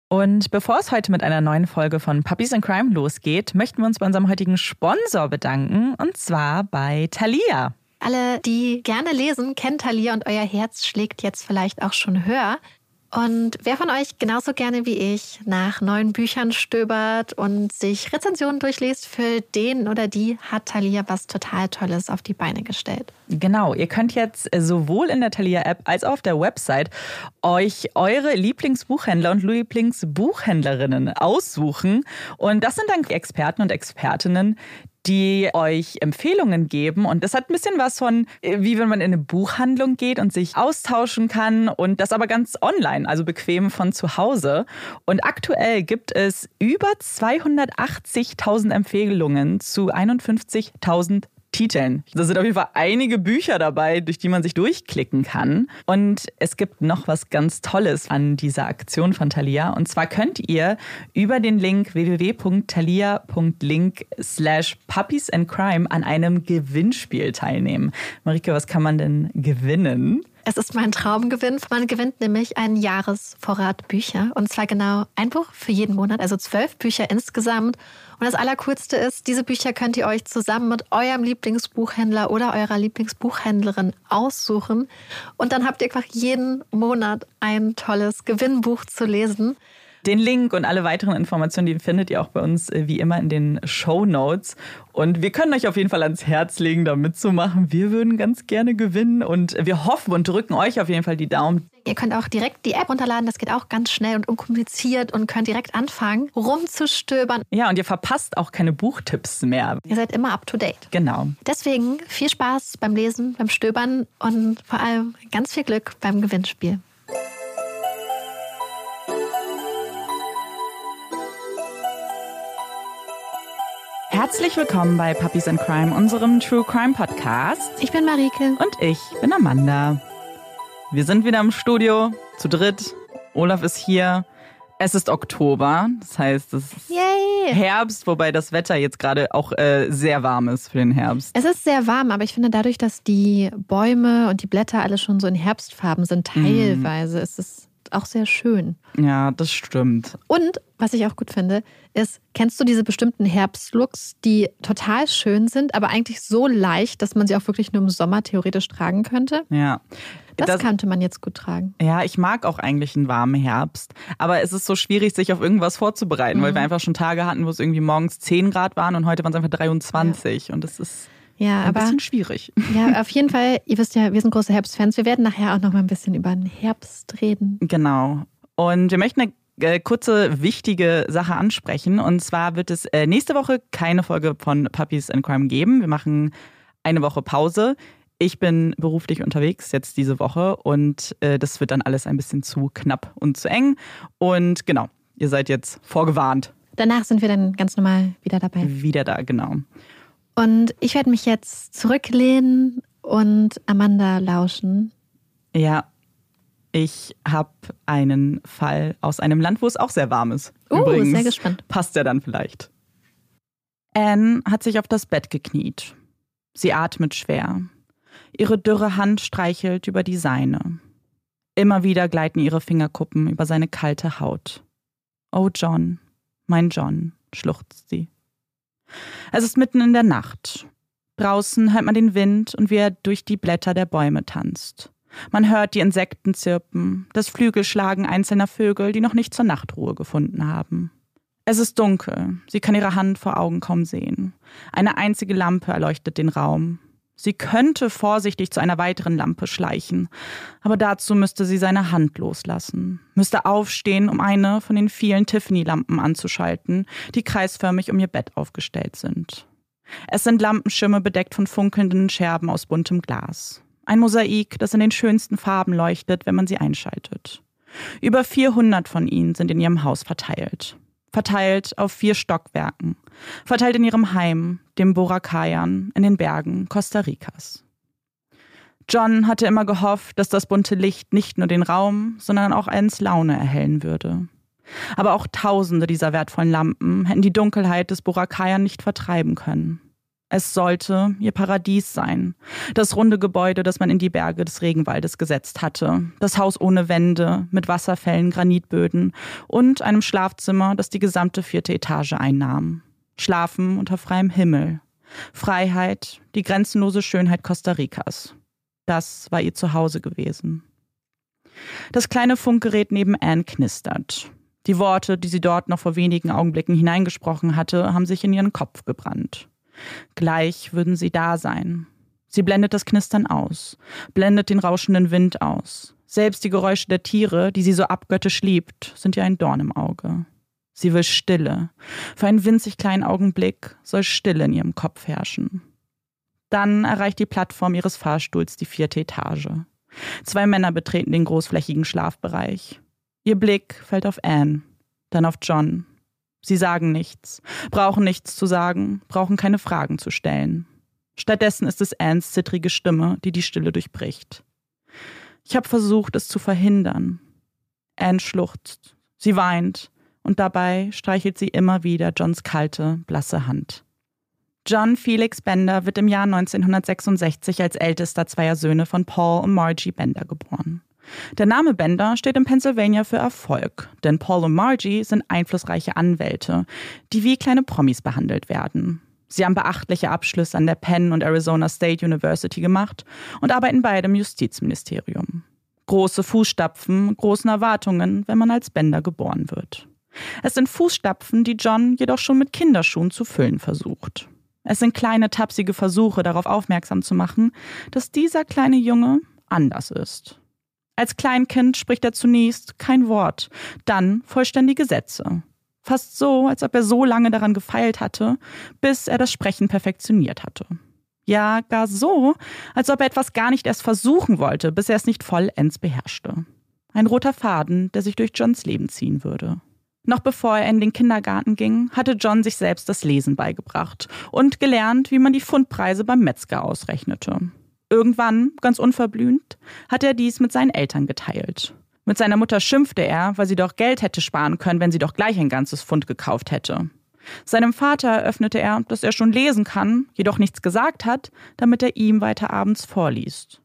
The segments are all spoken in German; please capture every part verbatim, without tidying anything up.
Und bevor es heute mit einer neuen Folge von Puppies in Crime losgeht, möchten wir uns bei unserem heutigen Sponsor bedanken, und zwar bei Thalia. Alle, die gerne lesen, kennen Thalia und euer Herz schlägt jetzt vielleicht auch schon höher. Und wer von euch genauso gerne wie ich nach neuen Büchern stöbert und sich Rezensionen durchliest, für den oder die hat Thalia was total Tolles auf die Beine gestellt. Genau, ihr könnt jetzt sowohl in der Thalia-App als auch auf der Website euch eure Lieblingsbuchhändler und Lieblingsbuchhändlerinnen aussuchen. Und das sind dann Experten und Expertinnen, die euch Empfehlungen geben. Und das hat ein bisschen was von, wie wenn man in eine Buchhandlung geht und sich austauschen kann. Und das aber ganz online, also bequem von zu Hause. Und aktuell gibt es über zweihundertachtzigtausend Empfehlungen zu einundfünfzigtausend Titeln. Da sind auf jeden Fall einige Bücher dabei, durch die man sich durchklicken kann. Und es gibt noch was ganz Tolles an dieser Aktion von Thalia. Und zwar könnt ihr über den Link w w w punkt thalia punkt link slash puppies and crime an einem Gewinnspiel teilnehmen. Marike, was kann man denn gewinnen? Es ist mein Traumgewinn. Man gewinnt nämlich einen Jahresvorrat Bücher. Und zwar genau ein Buch für jeden Monat, also zwölf Bücher insgesamt. Und das Allercoolste ist, diese Bücher könnt ihr euch zusammen mit eurem Lieblingsbuchhändler oder eurer Lieblingsbuchhändlerin aussuchen. Und dann habt ihr einfach jeden Monat ein tolles Gewinnbuch zu lesen. Den Link und alle weiteren Informationen, die findet ihr auch bei uns wie immer in den Shownotes. Und wir können euch auf jeden Fall ans Herz legen, da mitzumachen. Wir würden ganz gerne gewinnen und wir hoffen und drücken euch auf jeden Fall die Daumen. Ihr könnt auch direkt die App runterladen, das geht auch ganz schnell und unkompliziert und könnt direkt anfangen, rumzustöbern. Ja, und ihr verpasst auch keine Buchtipps mehr. Ihr seid immer up to date. Genau. Deswegen viel Spaß beim Lesen, beim Stöbern und vor allem ganz viel Glück beim Gewinnspiel. Herzlich willkommen bei Puppies and Crime, unserem True Crime Podcast. Ich bin Marike. Und ich bin Amanda. Wir sind wieder im Studio, zu dritt. Olaf ist hier. Es ist Oktober, das heißt, es ist Yay. Herbst, wobei das Wetter jetzt gerade auch äh, sehr warm ist für den Herbst. Es ist sehr warm, aber ich finde dadurch, dass die Bäume und die Blätter alle schon so in Herbstfarben sind, teilweise mm. ist es auch sehr schön. Ja, das stimmt. Und was ich auch gut finde, ist, kennst du diese bestimmten Herbstlooks, die total schön sind, aber eigentlich so leicht, dass man sie auch wirklich nur im Sommer theoretisch tragen könnte? Ja. Das, das könnte man jetzt gut tragen. Ja, ich mag auch eigentlich einen warmen Herbst. Aber es ist so schwierig, sich auf irgendwas vorzubereiten, mhm. weil wir einfach schon Tage hatten, wo es irgendwie morgens zehn Grad waren und heute waren es einfach dreiundzwanzig. Ja. Und das ist ja, ein aber, bisschen schwierig. Ja, auf jeden Fall, ihr wisst ja, wir sind große Herbstfans. Wir werden nachher auch noch mal ein bisschen über den Herbst reden. Genau. Und wir möchten eine kurze, wichtige Sache ansprechen. Und zwar wird es nächste Woche keine Folge von Puppies and Crime geben. Wir machen eine Woche Pause. Ich bin beruflich unterwegs jetzt diese Woche und äh, das wird dann alles ein bisschen zu knapp und zu eng. Und genau, ihr seid jetzt vorgewarnt. Danach sind wir dann ganz normal wieder dabei. Wieder da, genau. Und ich werde mich jetzt zurücklehnen und Amanda lauschen. Ja, ich habe einen Fall aus einem Land, wo es auch sehr warm ist. Oh, uh, Übrigens, sehr gespannt. Passt ja dann vielleicht. Anne hat sich auf das Bett gekniet. Sie atmet schwer. Ihre dürre Hand streichelt über die seine. Immer wieder gleiten ihre Fingerkuppen über seine kalte Haut. Oh John, mein John, schluchzt sie. Es ist mitten in der Nacht. Draußen hört man den Wind und wie er durch die Blätter der Bäume tanzt. Man hört die Insekten zirpen, das Flügelschlagen einzelner Vögel, die noch nicht zur Nachtruhe gefunden haben. Es ist dunkel, sie kann ihre Hand vor Augen kaum sehen. Eine einzige Lampe erleuchtet den Raum. Sie könnte vorsichtig zu einer weiteren Lampe schleichen, aber dazu müsste sie seine Hand loslassen, müsste aufstehen, um eine von den vielen Tiffany-Lampen anzuschalten, die kreisförmig um ihr Bett aufgestellt sind. Es sind Lampenschirme bedeckt von funkelnden Scherben aus buntem Glas. Ein Mosaik, das in den schönsten Farben leuchtet, wenn man sie einschaltet. Über vierhundert von ihnen sind in ihrem Haus verteilt. Verteilt auf vier Stockwerken. Verteilt in ihrem Heim, dem Boracayán, in den Bergen Costa Ricas. John hatte immer gehofft, dass das bunte Licht nicht nur den Raum, sondern auch Annes Laune erhellen würde. Aber auch Tausende dieser wertvollen Lampen hätten die Dunkelheit des Boracayán nicht vertreiben können. Es sollte ihr Paradies sein. Das runde Gebäude, das man in die Berge des Regenwaldes gesetzt hatte. Das Haus ohne Wände, mit Wasserfällen, Granitböden und einem Schlafzimmer, das die gesamte vierte Etage einnahm. Schlafen unter freiem Himmel. Freiheit, die grenzenlose Schönheit Costa Ricas. Das war ihr Zuhause gewesen. Das kleine Funkgerät neben Anne knistert. Die Worte, die sie dort noch vor wenigen Augenblicken hineingesprochen hatte, haben sich in ihren Kopf gebrannt. Gleich würden sie da sein. Sie blendet das Knistern aus, blendet den rauschenden Wind aus. Selbst die Geräusche der Tiere, die sie so abgöttisch liebt, sind ihr ein Dorn im Auge. Sie will Stille. Für einen winzig kleinen Augenblick soll Stille in ihrem Kopf herrschen. Dann erreicht die Plattform ihres Fahrstuhls die vierte Etage. Zwei Männer betreten den großflächigen Schlafbereich. Ihr Blick fällt auf Anne, dann auf John. Sie sagen nichts, brauchen nichts zu sagen, brauchen keine Fragen zu stellen. Stattdessen ist es Annes zittrige Stimme, die die Stille durchbricht. Ich habe versucht, es zu verhindern. Anne schluchzt, sie weint und dabei streichelt sie immer wieder Johns kalte, blasse Hand. John Felix Bender wird im Jahr neunzehnhundertsechsundsechzig als ältester zweier Söhne von Paul und Margie Bender geboren. Der Name Bender steht in Pennsylvania für Erfolg, denn Paul und Margie sind einflussreiche Anwälte, die wie kleine Promis behandelt werden. Sie haben beachtliche Abschlüsse an der Penn und Arizona State University gemacht und arbeiten beide im Justizministerium. Große Fußstapfen, großen Erwartungen, wenn man als Bender geboren wird. Es sind Fußstapfen, die John jedoch schon mit Kinderschuhen zu füllen versucht. Es sind kleine, tapsige Versuche, darauf aufmerksam zu machen, dass dieser kleine Junge anders ist. Als Kleinkind spricht er zunächst kein Wort, dann vollständige Sätze. Fast so, als ob er so lange daran gefeilt hatte, bis er das Sprechen perfektioniert hatte. Ja, gar so, als ob er etwas gar nicht erst versuchen wollte, bis er es nicht vollends beherrschte. Ein roter Faden, der sich durch Johns Leben ziehen würde. Noch bevor er in den Kindergarten ging, hatte John sich selbst das Lesen beigebracht und gelernt, wie man die Pfundpreise beim Metzger ausrechnete. Irgendwann, ganz unverblümt, hat er dies mit seinen Eltern geteilt. Mit seiner Mutter schimpfte er, weil sie doch Geld hätte sparen können, wenn sie doch gleich ein ganzes Pfund gekauft hätte. Seinem Vater eröffnete er, dass er schon lesen kann, jedoch nichts gesagt hat, damit er ihm weiter abends vorliest.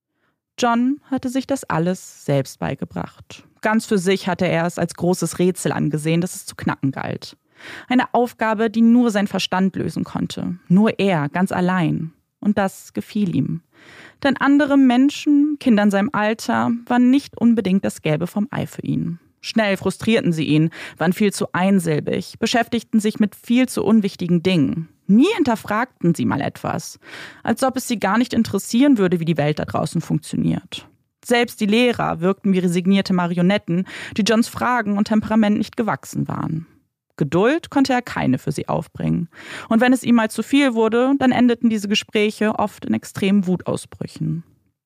John hatte sich das alles selbst beigebracht. Ganz für sich hatte er es als großes Rätsel angesehen, das es zu knacken galt. Eine Aufgabe, die nur sein Verstand lösen konnte. Nur er, ganz allein. Und das gefiel ihm. Denn andere Menschen, Kinder in seinem Alter, waren nicht unbedingt das Gelbe vom Ei für ihn. Schnell frustrierten sie ihn, waren viel zu einsilbig, beschäftigten sich mit viel zu unwichtigen Dingen. Nie hinterfragten sie mal etwas, als ob es sie gar nicht interessieren würde, wie die Welt da draußen funktioniert. Selbst die Lehrer wirkten wie resignierte Marionetten, die Johns Fragen und Temperament nicht gewachsen waren. Geduld konnte er keine für sie aufbringen. Und wenn es ihm mal zu viel wurde, dann endeten diese Gespräche oft in extremen Wutausbrüchen.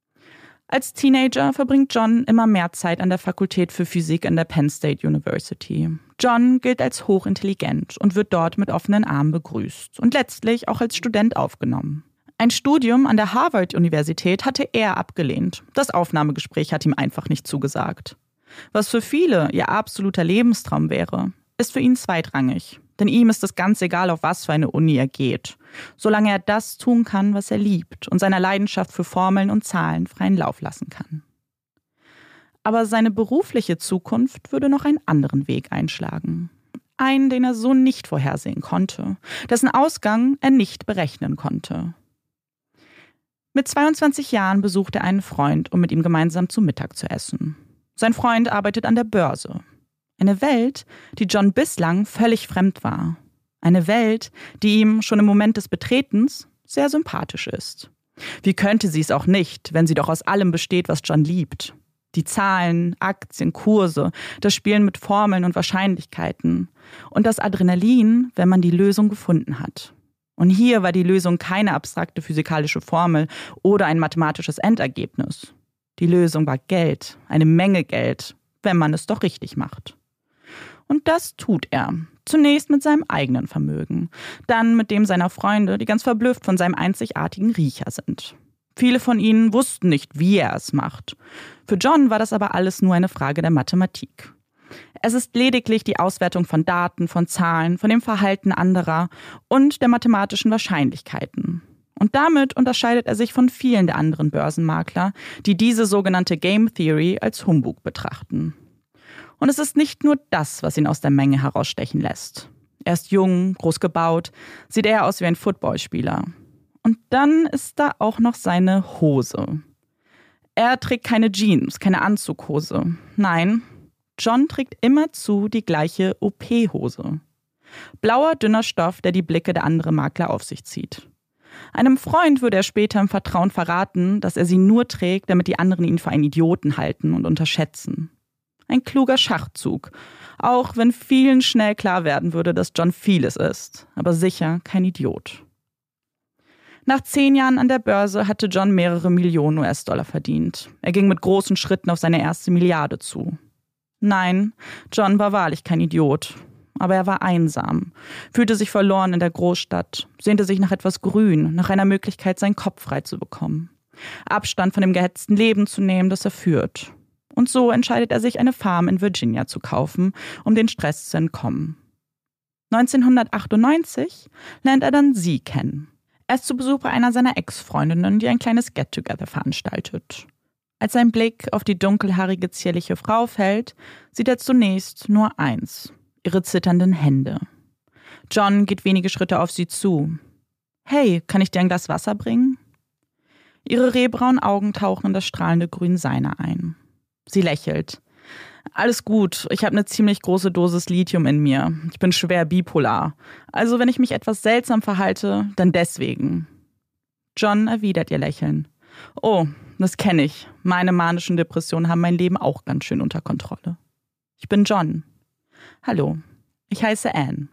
Als Teenager verbringt John immer mehr Zeit an der Fakultät für Physik an der Penn State University. John gilt als hochintelligent und wird dort mit offenen Armen begrüßt und letztlich auch als Student aufgenommen. Ein Studium an der Harvard-Universität hatte er abgelehnt. Das Aufnahmegespräch hat ihm einfach nicht zugesagt. Was für viele ihr absoluter Lebenstraum wäre, ist für ihn zweitrangig. Denn ihm ist es ganz egal, auf was für eine Uni er geht. Solange er das tun kann, was er liebt und seiner Leidenschaft für Formeln und Zahlen freien Lauf lassen kann. Aber seine berufliche Zukunft würde noch einen anderen Weg einschlagen. Einen, den er so nicht vorhersehen konnte, dessen Ausgang er nicht berechnen konnte. Mit zweiundzwanzig Jahren besucht er einen Freund, um mit ihm gemeinsam zu Mittag zu essen. Sein Freund arbeitet an der Börse. Eine Welt, die John bislang völlig fremd war. Eine Welt, die ihm schon im Moment des Betretens sehr sympathisch ist. Wie könnte sie es auch nicht, wenn sie doch aus allem besteht, was John liebt? Die Zahlen, Aktien, Kurse, das Spielen mit Formeln und Wahrscheinlichkeiten. Und das Adrenalin, wenn man die Lösung gefunden hat. Und hier war die Lösung keine abstrakte physikalische Formel oder ein mathematisches Endergebnis. Die Lösung war Geld, eine Menge Geld, wenn man es doch richtig macht. Und das tut er. Zunächst mit seinem eigenen Vermögen, dann mit dem seiner Freunde, die ganz verblüfft von seinem einzigartigen Riecher sind. Viele von ihnen wussten nicht, wie er es macht. Für John war das aber alles nur eine Frage der Mathematik. Es ist lediglich die Auswertung von Daten, von Zahlen, von dem Verhalten anderer und der mathematischen Wahrscheinlichkeiten. Und damit unterscheidet er sich von vielen der anderen Börsenmakler, die diese sogenannte Game Theory als Humbug betrachten. Und es ist nicht nur das, was ihn aus der Menge herausstechen lässt. Er ist jung, groß gebaut, sieht eher aus wie ein Footballspieler. Und dann ist da auch noch seine Hose. Er trägt keine Jeans, keine Anzughose. Nein, John trägt immerzu die gleiche O P-Hose. Blauer, dünner Stoff, der die Blicke der anderen Makler auf sich zieht. Einem Freund würde er später im Vertrauen verraten, dass er sie nur trägt, damit die anderen ihn für einen Idioten halten und unterschätzen. Ein kluger Schachzug, auch wenn vielen schnell klar werden würde, dass John vieles ist, aber sicher kein Idiot. Nach zehn Jahren an der Börse hatte John mehrere Millionen U S-Dollar verdient. Er ging mit großen Schritten auf seine erste Milliarde zu. Nein, John war wahrlich kein Idiot. Aber er war einsam, fühlte sich verloren in der Großstadt, sehnte sich nach etwas Grün, nach einer Möglichkeit, seinen Kopf frei zu bekommen. Abstand von dem gehetzten Leben zu nehmen, das er führt. Und so entscheidet er sich, eine Farm in Virginia zu kaufen, um den Stress zu entkommen. neunzehnhundertachtundneunzig lernt er dann sie kennen. Er ist zu Besuch bei einer seiner Ex-Freundinnen, die ein kleines Get-Together veranstaltet. Als sein Blick auf die dunkelhaarige, zierliche Frau fällt, sieht er zunächst nur eins: ihre zitternden Hände. John geht wenige Schritte auf sie zu. »Hey, kann ich dir ein Glas Wasser bringen?« Ihre rehbraunen Augen tauchen in das strahlende Grün seiner ein. Sie lächelt. »Alles gut, ich habe eine ziemlich große Dosis Lithium in mir. Ich bin schwer bipolar. Also wenn ich mich etwas seltsam verhalte, dann deswegen.« John erwidert ihr Lächeln. »Oh, das kenne ich. Meine manischen Depressionen haben mein Leben auch ganz schön unter Kontrolle. Ich bin John. Hallo, ich heiße Anne.«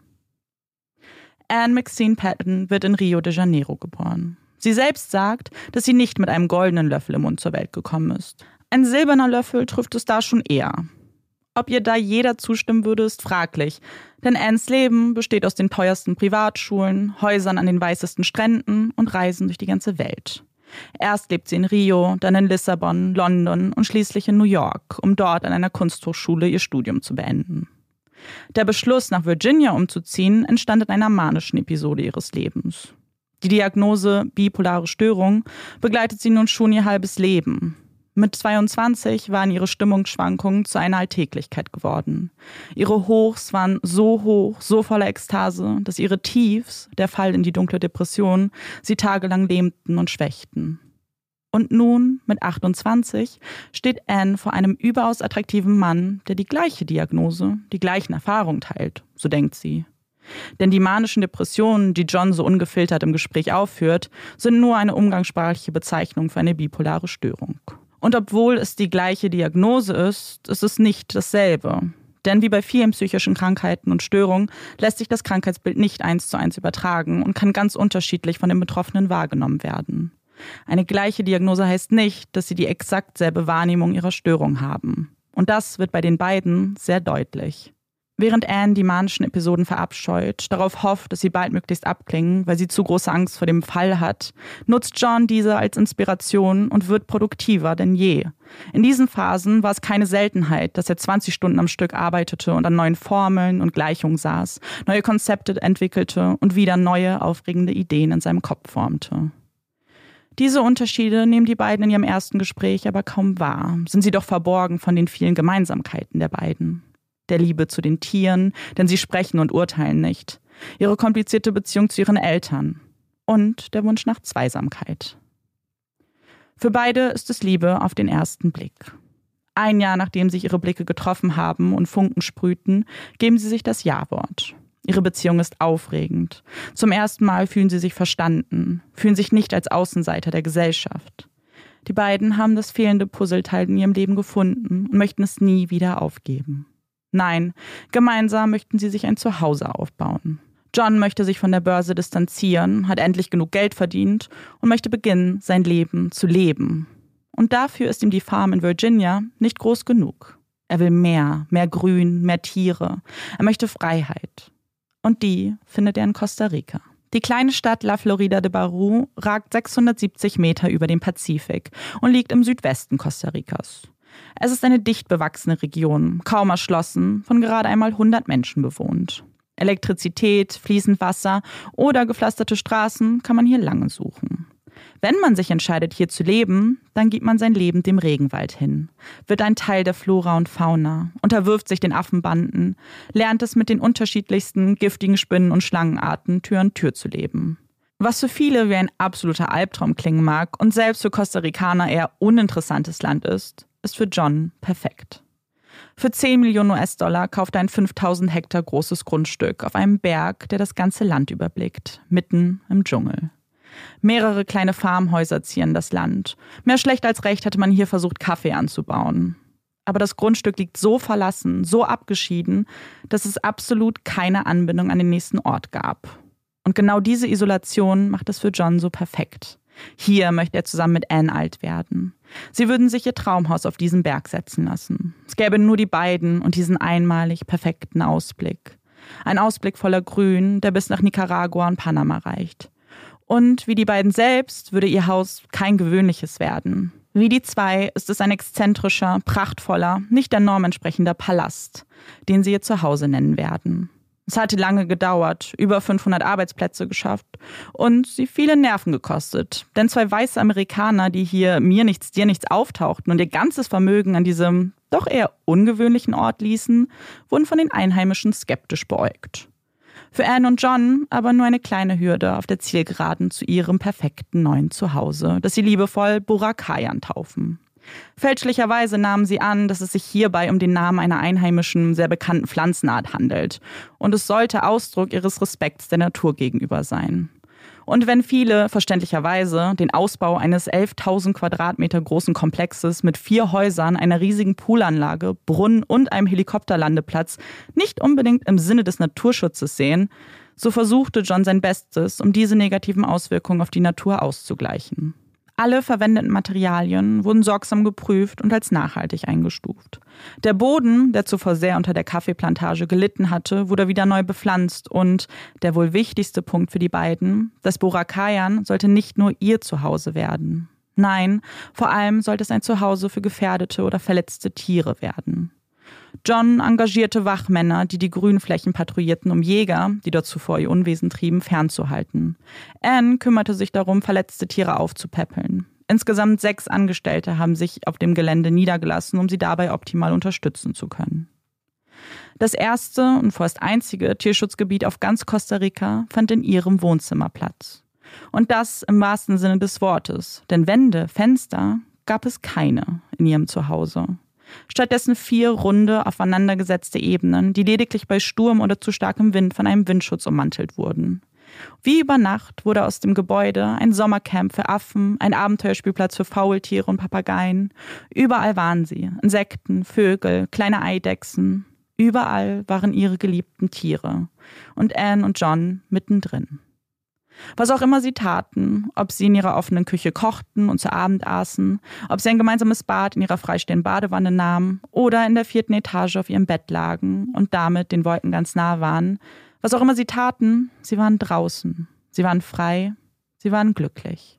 Anne Maxine Patton wird in Rio de Janeiro geboren. Sie selbst sagt, dass sie nicht mit einem goldenen Löffel im Mund zur Welt gekommen ist. Ein silberner Löffel trifft es da schon eher. Ob ihr da jeder zustimmen würde, ist fraglich, denn Annes Leben besteht aus den teuersten Privatschulen, Häusern an den weißesten Stränden und Reisen durch die ganze Welt. Erst lebt sie in Rio, dann in Lissabon, London und schließlich in New York, um dort an einer Kunsthochschule ihr Studium zu beenden. Der Beschluss, nach Virginia umzuziehen, entstand in einer manischen Episode ihres Lebens. Die Diagnose bipolare Störung begleitet sie nun schon ihr halbes Leben. Mit zweiundzwanzig waren ihre Stimmungsschwankungen zu einer Alltäglichkeit geworden. Ihre Hochs waren so hoch, so voller Ekstase, dass ihre Tiefs, der Fall in die dunkle Depression, sie tagelang lähmten und schwächten. Und nun, mit achtundzwanzig, steht Anne vor einem überaus attraktiven Mann, der die gleiche Diagnose, die gleichen Erfahrungen teilt, so denkt sie. Denn die manischen Depressionen, die John so ungefiltert im Gespräch aufführt, sind nur eine umgangssprachliche Bezeichnung für eine bipolare Störung. Und obwohl es die gleiche Diagnose ist, ist es nicht dasselbe. Denn wie bei vielen psychischen Krankheiten und Störungen lässt sich das Krankheitsbild nicht eins zu eins übertragen und kann ganz unterschiedlich von den Betroffenen wahrgenommen werden. Eine gleiche Diagnose heißt nicht, dass sie die exakt selbe Wahrnehmung ihrer Störung haben. Und das wird bei den beiden sehr deutlich. Während Anne die manischen Episoden verabscheut, darauf hofft, dass sie baldmöglichst abklingen, weil sie zu große Angst vor dem Fall hat, nutzt John diese als Inspiration und wird produktiver denn je. In diesen Phasen war es keine Seltenheit, dass er zwanzig Stunden am Stück arbeitete und an neuen Formeln und Gleichungen saß, neue Konzepte entwickelte und wieder neue, aufregende Ideen in seinem Kopf formte. Diese Unterschiede nehmen die beiden in ihrem ersten Gespräch aber kaum wahr, sind sie doch verborgen von den vielen Gemeinsamkeiten der beiden. Der Liebe zu den Tieren, denn sie sprechen und urteilen nicht, ihre komplizierte Beziehung zu ihren Eltern und der Wunsch nach Zweisamkeit. Für beide ist es Liebe auf den ersten Blick. Ein Jahr nachdem sich ihre Blicke getroffen haben und Funken sprühten, geben sie sich das Ja-Wort. Ihre Beziehung ist aufregend. Zum ersten Mal fühlen sie sich verstanden, fühlen sich nicht als Außenseiter der Gesellschaft. Die beiden haben das fehlende Puzzleteil in ihrem Leben gefunden und möchten es nie wieder aufgeben. Nein, gemeinsam möchten sie sich ein Zuhause aufbauen. John möchte sich von der Börse distanzieren, hat endlich genug Geld verdient und möchte beginnen, sein Leben zu leben. Und dafür ist ihm die Farm in Virginia nicht groß genug. Er will mehr, mehr Grün, mehr Tiere. Er möchte Freiheit. Und die findet er in Costa Rica. Die kleine Stadt La Florida de Barú ragt sechshundertsiebzig Meter über dem Pazifik und liegt im Südwesten Costa Ricas. Es ist eine dicht bewachsene Region, kaum erschlossen, von gerade einmal hundert Menschen bewohnt. Elektrizität, fließend Wasser oder gepflasterte Straßen kann man hier lange suchen. Wenn man sich entscheidet, hier zu leben, dann gibt man sein Leben dem Regenwald hin, wird ein Teil der Flora und Fauna, unterwirft sich den Affenbanden, lernt es mit den unterschiedlichsten giftigen Spinnen- und Schlangenarten Tür an Tür zu leben. Was für viele wie ein absoluter Albtraum klingen mag und selbst für Costa Ricaner eher uninteressantes Land ist, ist für John perfekt. Für zehn Millionen U S-Dollar kauft er ein fünftausend Hektar großes Grundstück auf einem Berg, der das ganze Land überblickt, mitten im Dschungel. Mehrere kleine Farmhäuser zieren das Land. Mehr schlecht als recht hatte man hier versucht, Kaffee anzubauen. Aber das Grundstück liegt so verlassen, so abgeschieden, dass es absolut keine Anbindung an den nächsten Ort gab. Und genau diese Isolation macht es für John so perfekt. Hier möchte er zusammen mit Anne alt werden. Sie würden sich ihr Traumhaus auf diesen Berg setzen lassen. Es gäbe nur die beiden und diesen einmalig perfekten Ausblick. Ein Ausblick voller Grün, der bis nach Nicaragua und Panama reicht. Und wie die beiden selbst würde ihr Haus kein gewöhnliches werden. Wie die zwei ist es ein exzentrischer, prachtvoller, nicht der Norm entsprechender Palast, den sie ihr Zuhause nennen werden. Es hatte lange gedauert, über fünfhundert Arbeitsplätze geschafft und sie viele Nerven gekostet. Denn zwei weiße Amerikaner, die hier mir nichts, dir nichts auftauchten und ihr ganzes Vermögen an diesem doch eher ungewöhnlichen Ort ließen, wurden von den Einheimischen skeptisch beäugt. Für Anne und John aber nur eine kleine Hürde auf der Zielgeraden zu ihrem perfekten neuen Zuhause, das sie liebevoll Boracay taufen. Fälschlicherweise nahmen sie an, dass es sich hierbei um den Namen einer einheimischen, sehr bekannten Pflanzenart handelt. Und es sollte Ausdruck ihres Respekts der Natur gegenüber sein. Und wenn viele, verständlicherweise, den Ausbau eines elftausend Quadratmeter großen Komplexes mit vier Häusern, einer riesigen Poolanlage, Brunnen und einem Helikopterlandeplatz nicht unbedingt im Sinne des Naturschutzes sehen, so versuchte John sein Bestes, um diese negativen Auswirkungen auf die Natur auszugleichen. Alle verwendeten Materialien wurden sorgsam geprüft und als nachhaltig eingestuft. Der Boden, der zuvor sehr unter der Kaffeeplantage gelitten hatte, wurde wieder neu bepflanzt und, der wohl wichtigste Punkt für die beiden, das Boracay sollte nicht nur ihr Zuhause werden. Nein, vor allem sollte es ein Zuhause für gefährdete oder verletzte Tiere werden. John engagierte Wachmänner, die die Grünflächen patrouillierten, um Jäger, die dort zuvor ihr Unwesen trieben, fernzuhalten. Anne kümmerte sich darum, verletzte Tiere aufzupäppeln. Insgesamt sechs Angestellte haben sich auf dem Gelände niedergelassen, um sie dabei optimal unterstützen zu können. Das erste und vorerst einzige Tierschutzgebiet auf ganz Costa Rica fand in ihrem Wohnzimmer Platz. Und das im wahrsten Sinne des Wortes, denn Wände, Fenster gab es keine in ihrem Zuhause. Stattdessen vier runde, aufeinandergesetzte Ebenen, die lediglich bei Sturm oder zu starkem Wind von einem Windschutz ummantelt wurden. Wie über Nacht wurde aus dem Gebäude ein Sommercamp für Affen, ein Abenteuerspielplatz für Faultiere und Papageien. Überall waren sie, Insekten, Vögel, kleine Eidechsen. Überall waren ihre geliebten Tiere. Und Anne und John mittendrin. Was auch immer sie taten, ob sie in ihrer offenen Küche kochten und zu Abend aßen, ob sie ein gemeinsames Bad in ihrer freistehenden Badewanne nahmen oder in der vierten Etage auf ihrem Bett lagen und damit den Wolken ganz nah waren, was auch immer sie taten, sie waren draußen, sie waren frei, sie waren glücklich.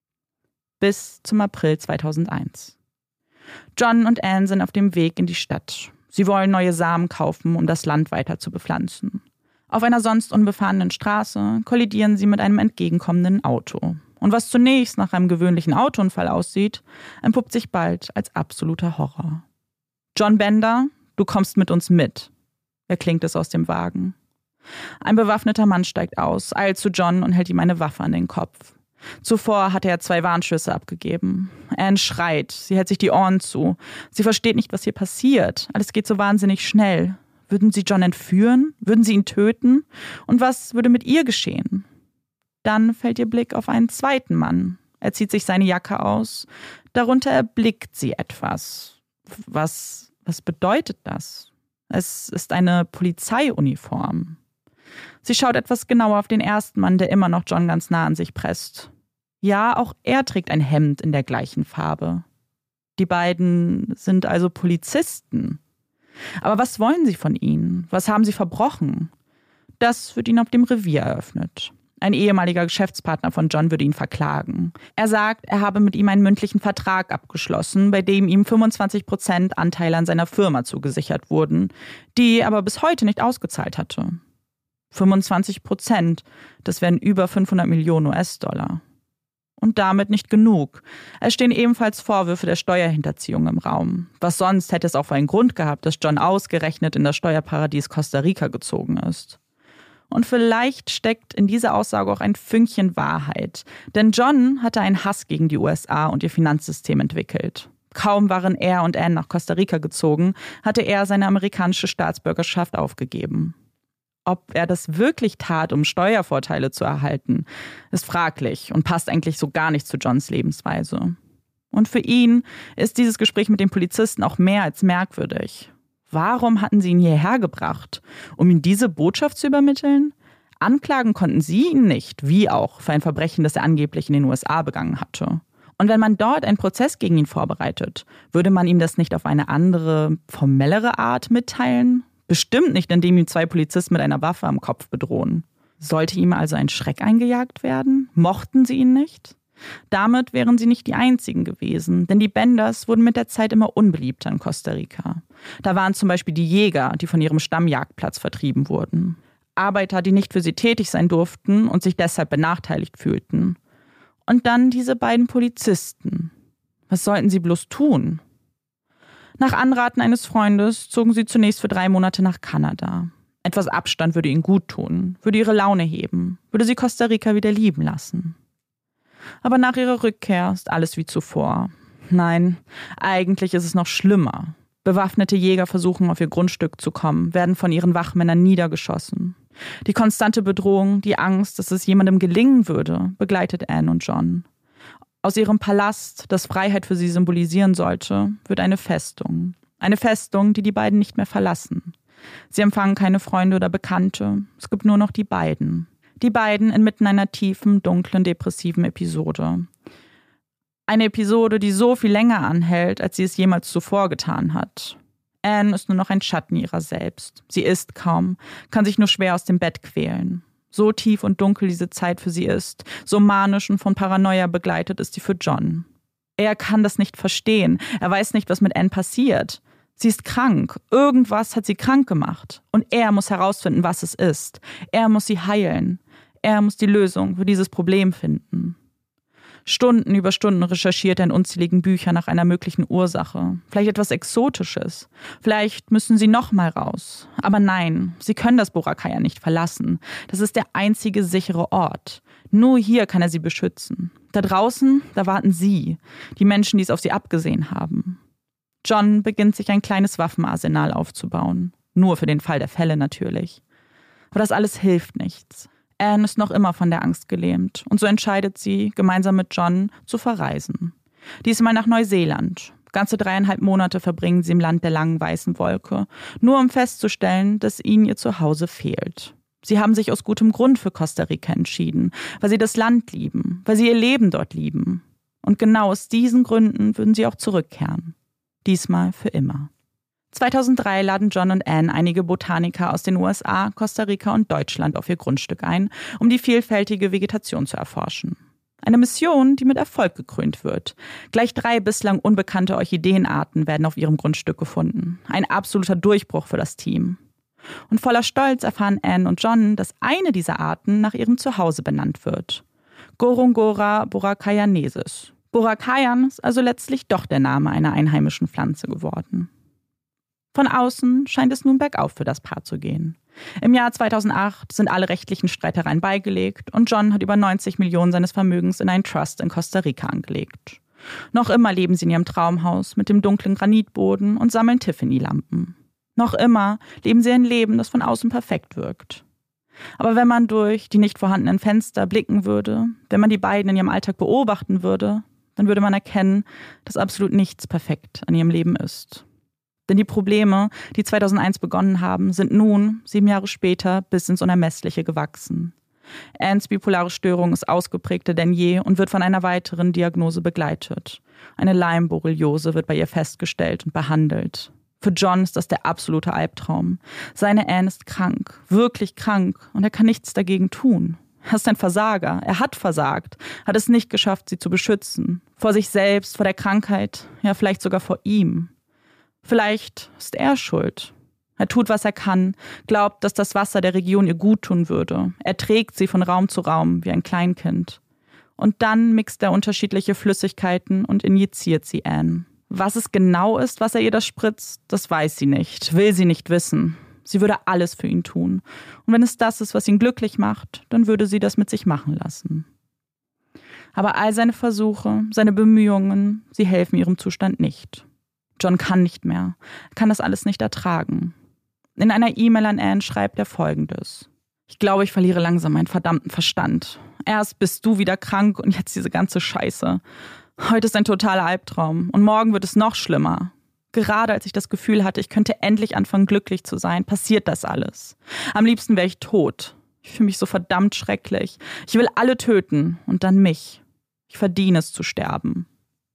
Bis zum April zweitausendeins. John und Anne sind auf dem Weg in die Stadt. Sie wollen neue Samen kaufen, um das Land weiter zu bepflanzen. Auf einer sonst unbefahrenen Straße kollidieren sie mit einem entgegenkommenden Auto. Und was zunächst nach einem gewöhnlichen Autounfall aussieht, entpuppt sich bald als absoluter Horror. »John Bender, du kommst mit uns mit«, erklingt es aus dem Wagen. Ein bewaffneter Mann steigt aus, eilt zu John und hält ihm eine Waffe an den Kopf. Zuvor hatte er zwei Warnschüsse abgegeben. Anne schreit, sie hält sich die Ohren zu. Sie versteht nicht, was hier passiert. Alles geht so wahnsinnig schnell. Würden sie John entführen? Würden sie ihn töten? Und was würde mit ihr geschehen? Dann fällt ihr Blick auf einen zweiten Mann. Er zieht sich seine Jacke aus. Darunter erblickt sie etwas. Was, was bedeutet das? Es ist eine Polizeiuniform. Sie schaut etwas genauer auf den ersten Mann, der immer noch John ganz nah an sich presst. Ja, auch er trägt ein Hemd in der gleichen Farbe. Die beiden sind also Polizisten. Aber was wollen sie von ihnen? Was haben sie verbrochen? Das wird ihnen auf dem Revier eröffnet. Ein ehemaliger Geschäftspartner von John würde ihn verklagen. Er sagt, er habe mit ihm einen mündlichen Vertrag abgeschlossen, bei dem ihm fünfundzwanzig Prozent Anteile an seiner Firma zugesichert wurden, die er aber bis heute nicht ausgezahlt hatte. fünfundzwanzig Prozent, das wären über fünfhundert Millionen U S-Dollar. Und damit nicht genug. Es stehen ebenfalls Vorwürfe der Steuerhinterziehung im Raum. Was sonst hätte es auch für einen Grund gehabt, dass John ausgerechnet in das Steuerparadies Costa Rica gezogen ist. Und vielleicht steckt in dieser Aussage auch ein Fünkchen Wahrheit. Denn John hatte einen Hass gegen die U S A und ihr Finanzsystem entwickelt. Kaum waren er und Anne nach Costa Rica gezogen, hatte er seine amerikanische Staatsbürgerschaft aufgegeben. Ob er das wirklich tat, um Steuervorteile zu erhalten, ist fraglich und passt eigentlich so gar nicht zu Johns Lebensweise. Und für ihn ist dieses Gespräch mit dem Polizisten auch mehr als merkwürdig. Warum hatten sie ihn hierher gebracht? Um ihm diese Botschaft zu übermitteln? Anklagen konnten sie ihn nicht, wie auch für ein Verbrechen, das er angeblich in den U S A begangen hatte. Und wenn man dort einen Prozess gegen ihn vorbereitet, würde man ihm das nicht auf eine andere, formellere Art mitteilen? Bestimmt nicht, indem ihm zwei Polizisten mit einer Waffe am Kopf bedrohen. Sollte ihm also ein Schreck eingejagt werden? Mochten sie ihn nicht? Damit wären sie nicht die Einzigen gewesen, denn die Benders wurden mit der Zeit immer unbeliebter in Costa Rica. Da waren zum Beispiel die Jäger, die von ihrem Stammjagdplatz vertrieben wurden. Arbeiter, die nicht für sie tätig sein durften und sich deshalb benachteiligt fühlten. Und dann diese beiden Polizisten. Was sollten sie bloß tun? Nach Anraten eines Freundes zogen sie zunächst für drei Monate nach Kanada. Etwas Abstand würde ihnen gut tun, würde ihre Laune heben, würde sie Costa Rica wieder lieben lassen. Aber nach ihrer Rückkehr ist alles wie zuvor. Nein, eigentlich ist es noch schlimmer. Bewaffnete Jäger versuchen, auf ihr Grundstück zu kommen, werden von ihren Wachmännern niedergeschossen. Die konstante Bedrohung, die Angst, dass es jemandem gelingen würde, begleitet Anne und John. Aus ihrem Palast, das Freiheit für sie symbolisieren sollte, wird eine Festung. Eine Festung, die die beiden nicht mehr verlassen. Sie empfangen keine Freunde oder Bekannte. Es gibt nur noch die beiden. Die beiden inmitten einer tiefen, dunklen, depressiven Episode. Eine Episode, die so viel länger anhält, als sie es jemals zuvor getan hat. Anne ist nur noch ein Schatten ihrer selbst. Sie isst kaum, kann sich nur schwer aus dem Bett quälen. So tief und dunkel diese Zeit für sie ist, so manisch und von Paranoia begleitet ist sie für John. Er kann das nicht verstehen. Er weiß nicht, was mit Anne passiert. Sie ist krank. Irgendwas hat sie krank gemacht. Und er muss herausfinden, was es ist. Er muss sie heilen. Er muss die Lösung für dieses Problem finden. Stunden über Stunden recherchiert er in unzähligen Büchern nach einer möglichen Ursache. Vielleicht etwas Exotisches. Vielleicht müssen sie noch mal raus. Aber nein, sie können das Boracay nicht verlassen. Das ist der einzige sichere Ort. Nur hier kann er sie beschützen. Da draußen, da warten sie. Die Menschen, die es auf sie abgesehen haben. John beginnt sich ein kleines Waffenarsenal aufzubauen. Nur für den Fall der Fälle natürlich. Aber das alles hilft nichts. Anne ist noch immer von der Angst gelähmt und so entscheidet sie, gemeinsam mit John zu verreisen. Diesmal nach Neuseeland. Ganze dreieinhalb Monate verbringen sie im Land der langen weißen Wolke, nur um festzustellen, dass ihnen ihr Zuhause fehlt. Sie haben sich aus gutem Grund für Costa Rica entschieden, weil sie das Land lieben, weil sie ihr Leben dort lieben. Und genau aus diesen Gründen würden sie auch zurückkehren. Diesmal für immer. zweitausenddrei laden John und Anne einige Botaniker aus den U S A, Costa Rica und Deutschland auf ihr Grundstück ein, um die vielfältige Vegetation zu erforschen. Eine Mission, die mit Erfolg gekrönt wird. Gleich drei bislang unbekannte Orchideenarten werden auf ihrem Grundstück gefunden. Ein absoluter Durchbruch für das Team. Und voller Stolz erfahren Anne und John, dass eine dieser Arten nach ihrem Zuhause benannt wird. Gorongora boracayensis. Boracayan ist also letztlich doch der Name einer einheimischen Pflanze geworden. Von außen scheint es nun bergauf für das Paar zu gehen. Im Jahr zweitausendacht sind alle rechtlichen Streitereien beigelegt und John hat über neunzig Millionen seines Vermögens in einen Trust in Costa Rica angelegt. Noch immer leben sie in ihrem Traumhaus mit dem dunklen Granitboden und sammeln Tiffany-Lampen. Noch immer leben sie ein Leben, das von außen perfekt wirkt. Aber wenn man durch die nicht vorhandenen Fenster blicken würde, wenn man die beiden in ihrem Alltag beobachten würde, dann würde man erkennen, dass absolut nichts perfekt an ihrem Leben ist. Denn die Probleme, die zweitausendeins begonnen haben, sind nun, sieben Jahre später, bis ins Unermessliche gewachsen. Annes bipolare Störung ist ausgeprägter denn je und wird von einer weiteren Diagnose begleitet. Eine Lyme-Borreliose wird bei ihr festgestellt und behandelt. Für John ist das der absolute Albtraum. Seine Anne ist krank, wirklich krank, und er kann nichts dagegen tun. Er ist ein Versager. Er hat versagt, hat es nicht geschafft, sie zu beschützen. Vor sich selbst, vor der Krankheit, ja vielleicht sogar vor ihm. Vielleicht ist er schuld. Er tut, was er kann, glaubt, dass das Wasser der Region ihr guttun würde. Er trägt sie von Raum zu Raum wie ein Kleinkind. Und dann mixt er unterschiedliche Flüssigkeiten und injiziert sie Anne. Was es genau ist, was er ihr da spritzt, das weiß sie nicht, will sie nicht wissen. Sie würde alles für ihn tun. Und wenn es das ist, was ihn glücklich macht, dann würde sie das mit sich machen lassen. Aber all seine Versuche, seine Bemühungen, sie helfen ihrem Zustand nicht. John kann nicht mehr, kann das alles nicht ertragen. In einer E-Mail an Anne schreibt er Folgendes. Ich glaube, ich verliere langsam meinen verdammten Verstand. Erst bist du wieder krank und jetzt diese ganze Scheiße. Heute ist ein totaler Albtraum und morgen wird es noch schlimmer. Gerade als ich das Gefühl hatte, ich könnte endlich anfangen, glücklich zu sein, passiert das alles. Am liebsten wäre ich tot. Ich fühle mich so verdammt schrecklich. Ich will alle töten und dann mich. Ich verdiene es zu sterben.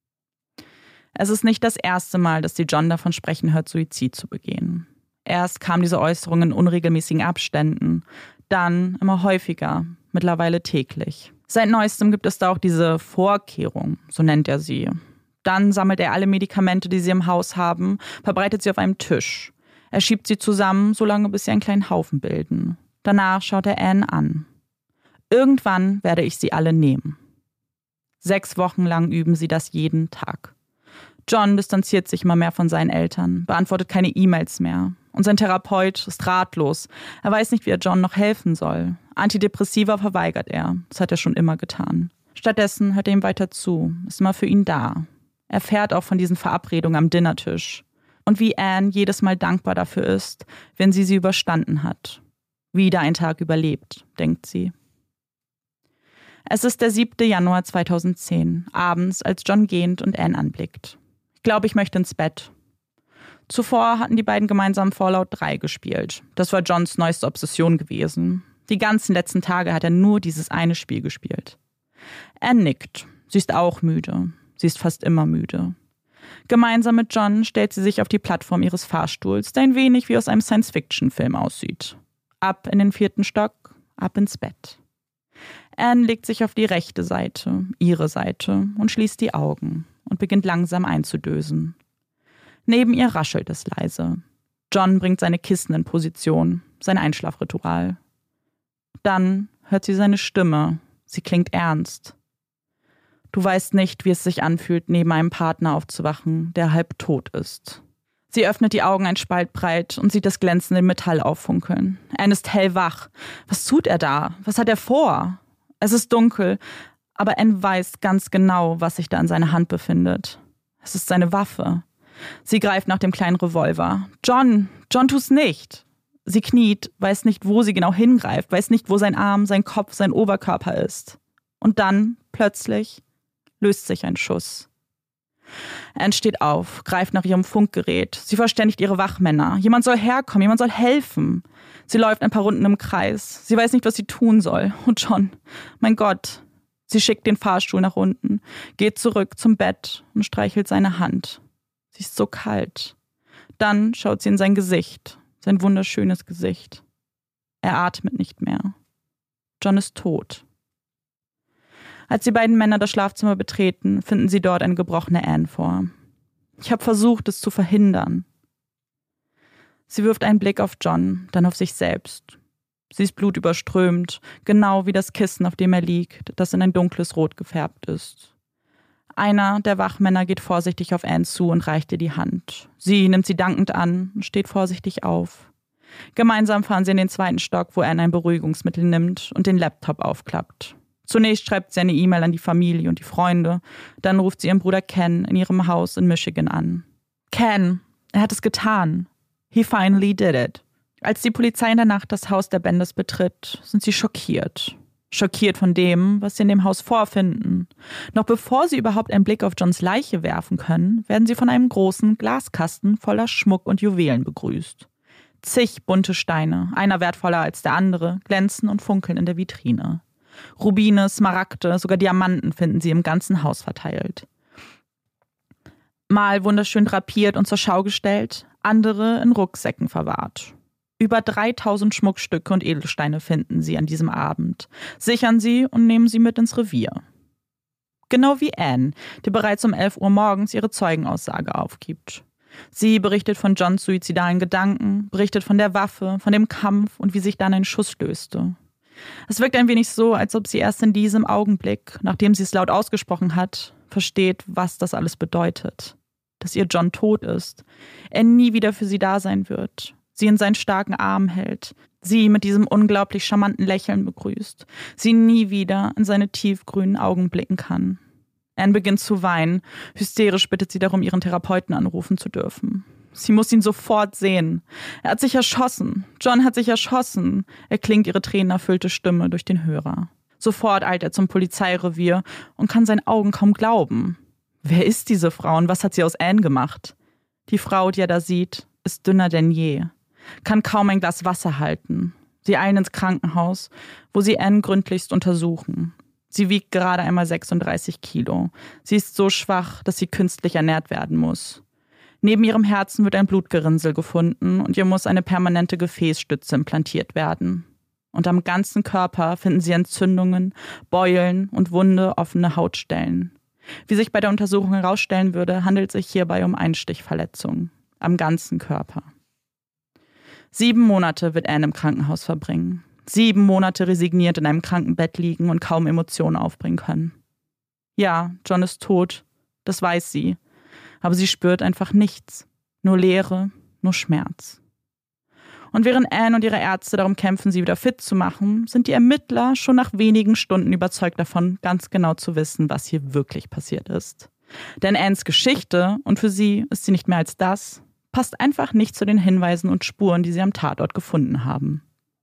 Es ist nicht das erste Mal, dass sie John davon sprechen hört, Suizid zu begehen. Erst kam diese Äußerung in unregelmäßigen Abständen, dann immer häufiger, mittlerweile täglich. Seit Neuestem gibt es da auch diese Vorkehrung, so nennt er sie. Dann sammelt er alle Medikamente, die sie im Haus haben, verbreitet sie auf einem Tisch. Er schiebt sie zusammen, solange bis sie einen kleinen Haufen bilden. Danach schaut er Anne an. Irgendwann werde ich sie alle nehmen. Sechs Wochen lang üben sie das jeden Tag. John distanziert sich immer mehr von seinen Eltern, beantwortet keine E-Mails mehr. Und sein Therapeut ist ratlos. Er weiß nicht, wie er John noch helfen soll. Antidepressiva verweigert er. Das hat er schon immer getan. Stattdessen hört er ihm weiter zu, ist immer für ihn da. Er erfährt auch von diesen Verabredungen am Dinnertisch. Und wie Anne jedes Mal dankbar dafür ist, wenn sie sie überstanden hat. Wieder ein Tag überlebt, denkt sie. Es ist der siebte Januar zweitausendzehn, abends, als John gähnt und Anne anblickt. Ich glaube, ich möchte ins Bett. Zuvor hatten die beiden gemeinsam Fallout drei gespielt. Das war Johns neueste Obsession gewesen. Die ganzen letzten Tage hat er nur dieses eine Spiel gespielt. Anne nickt. Sie ist auch müde. Sie ist fast immer müde. Gemeinsam mit John stellt sie sich auf die Plattform ihres Fahrstuhls, der ein wenig wie aus einem Science-Fiction-Film aussieht. Ab in den vierten Stock, ab ins Bett. Anne legt sich auf die rechte Seite, ihre Seite, und schließt die Augen und beginnt langsam einzudösen. Neben ihr raschelt es leise. John bringt seine Kissen in Position, sein Einschlafritual. Dann hört sie seine Stimme. Sie klingt ernst. Du weißt nicht, wie es sich anfühlt, neben einem Partner aufzuwachen, der halb tot ist. Sie öffnet die Augen ein Spalt breit und sieht das glänzende Metall auffunkeln. Anne ist hellwach. Was tut er da? Was hat er vor? Es ist dunkel, aber Anne weiß ganz genau, was sich da in seiner Hand befindet. Es ist seine Waffe. Sie greift nach dem kleinen Revolver. John, John, tu's nicht. Sie kniet, weiß nicht, wo sie genau hingreift, weiß nicht, wo sein Arm, sein Kopf, sein Oberkörper ist. Und dann, plötzlich, löst sich ein Schuss. Anne steht auf, greift nach ihrem Funkgerät. Sie verständigt ihre Wachmänner. Jemand soll herkommen, jemand soll helfen. Sie läuft ein paar Runden im Kreis. Sie weiß nicht, was sie tun soll. Und John, mein Gott. Sie schickt den Fahrstuhl nach unten, geht zurück zum Bett und streichelt seine Hand. Sie ist so kalt. Dann schaut sie in sein Gesicht, sein wunderschönes Gesicht. Er atmet nicht mehr. John ist tot. Als die beiden Männer das Schlafzimmer betreten, finden sie dort eine gebrochene Anne vor. Ich habe versucht, es zu verhindern. Sie wirft einen Blick auf John, dann auf sich selbst. Sie ist blutüberströmt, genau wie das Kissen, auf dem er liegt, das in ein dunkles Rot gefärbt ist. Einer der Wachmänner geht vorsichtig auf Anne zu und reicht ihr die Hand. Sie nimmt sie dankend an und steht vorsichtig auf. Gemeinsam fahren sie in den zweiten Stock, wo Anne ein Beruhigungsmittel nimmt und den Laptop aufklappt. Zunächst schreibt sie eine E-Mail an die Familie und die Freunde. Dann ruft sie ihren Bruder Ken in ihrem Haus in Michigan an. Ken, er hat es getan. He finally did it. Als die Polizei in der Nacht das Haus der Benders betritt, sind sie schockiert. Schockiert von dem, was sie in dem Haus vorfinden. Noch bevor sie überhaupt einen Blick auf Johns Leiche werfen können, werden sie von einem großen Glaskasten voller Schmuck und Juwelen begrüßt. Zig bunte Steine, einer wertvoller als der andere, glänzen und funkeln in der Vitrine. Rubine, Smaragde, sogar Diamanten finden sie im ganzen Haus verteilt. Mal wunderschön drapiert und zur Schau gestellt, andere in Rucksäcken verwahrt. Über dreitausend Schmuckstücke und Edelsteine finden sie an diesem Abend, sichern sie und nehmen sie mit ins Revier. Genau wie Anne, die bereits um elf Uhr morgens ihre Zeugenaussage aufgibt. Sie berichtet von Johns suizidalen Gedanken, berichtet von der Waffe, von dem Kampf und wie sich dann ein Schuss löste. Es wirkt ein wenig so, als ob sie erst in diesem Augenblick, nachdem sie es laut ausgesprochen hat, versteht, was das alles bedeutet. Dass ihr John tot ist, er nie wieder für sie da sein wird, sie in seinen starken Armen hält, sie mit diesem unglaublich charmanten Lächeln begrüßt, sie nie wieder in seine tiefgrünen Augen blicken kann. Anne beginnt zu weinen. Hysterisch bittet sie darum, ihren Therapeuten anrufen zu dürfen. Sie muss ihn sofort sehen. Er hat sich erschossen. John hat sich erschossen, erklingt ihre tränenerfüllte Stimme durch den Hörer. Sofort eilt er zum Polizeirevier und kann seinen Augen kaum glauben. Wer ist diese Frau und was hat sie aus Anne gemacht? Die Frau, die er da sieht, ist dünner denn je, kann kaum ein Glas Wasser halten. Sie eilen ins Krankenhaus, wo sie Anne gründlichst untersuchen. Sie wiegt gerade einmal sechsunddreißig Kilo. Sie ist so schwach, dass sie künstlich ernährt werden muss. Neben ihrem Herzen wird ein Blutgerinnsel gefunden und ihr muss eine permanente Gefäßstütze implantiert werden. Und am ganzen Körper finden sie Entzündungen, Beulen und wunde, offene Hautstellen. Wie sich bei der Untersuchung herausstellen würde, handelt es sich hierbei um Einstichverletzungen. Am ganzen Körper. Sieben Monate wird Anne im Krankenhaus verbringen. Sieben Monate resigniert in einem Krankenbett liegen und kaum Emotionen aufbringen können. Ja, John ist tot, das weiß sie. Aber sie spürt einfach nichts. Nur Leere, nur Schmerz. Und während Anne und ihre Ärzte darum kämpfen, sie wieder fit zu machen, sind die Ermittler schon nach wenigen Stunden überzeugt davon, ganz genau zu wissen, was hier wirklich passiert ist. Denn Annes Geschichte, und für sie ist sie nicht mehr als das, passt einfach nicht zu den Hinweisen und Spuren, die sie am Tatort gefunden haben.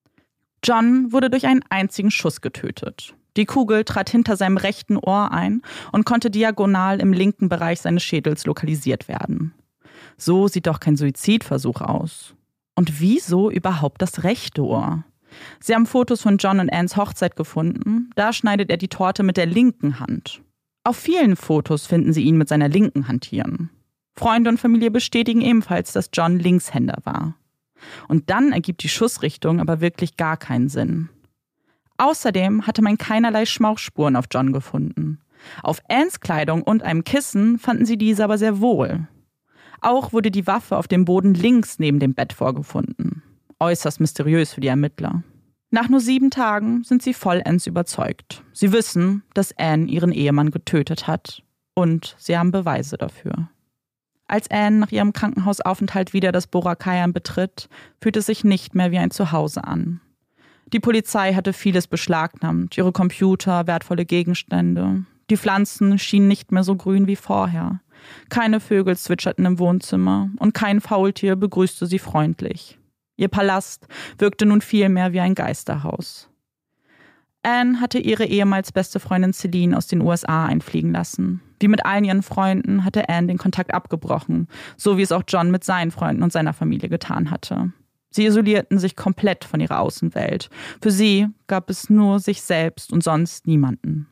John wurde durch einen einzigen Schuss getötet. Die Kugel trat hinter seinem rechten Ohr ein und konnte diagonal im linken Bereich seines Schädels lokalisiert werden. So sieht doch kein Suizidversuch aus. Und wieso überhaupt das rechte Ohr? Sie haben Fotos von John und Annes Hochzeit gefunden. Da schneidet er die Torte mit der linken Hand. Auf vielen Fotos finden sie ihn mit seiner linken hantieren. Freunde und Familie bestätigen ebenfalls, dass John Linkshänder war. Und dann ergibt die Schussrichtung aber wirklich gar keinen Sinn. Außerdem hatte man keinerlei Schmauchspuren auf John gefunden. Auf Annes Kleidung und einem Kissen fanden sie diese aber sehr wohl. Auch wurde die Waffe auf dem Boden links neben dem Bett vorgefunden. Äußerst mysteriös für die Ermittler. Nach nur sieben Tagen sind sie vollends überzeugt. Sie wissen, dass Anne ihren Ehemann getötet hat. Und sie haben Beweise dafür. Als Anne nach ihrem Krankenhausaufenthalt wieder das Boracay betritt, fühlt es sich nicht mehr wie ein Zuhause an. Die Polizei hatte vieles beschlagnahmt, ihre Computer, wertvolle Gegenstände. Die Pflanzen schienen nicht mehr so grün wie vorher. Keine Vögel zwitscherten im Wohnzimmer und kein Faultier begrüßte sie freundlich. Ihr Palast wirkte nun vielmehr wie ein Geisterhaus. Anne hatte ihre ehemals beste Freundin Celine aus den U S A einfliegen lassen. Wie mit allen ihren Freunden hatte Anne den Kontakt abgebrochen, so wie es auch John mit seinen Freunden und seiner Familie getan hatte. Sie isolierten sich komplett von ihrer Außenwelt. Für sie gab es nur sich selbst und sonst niemanden.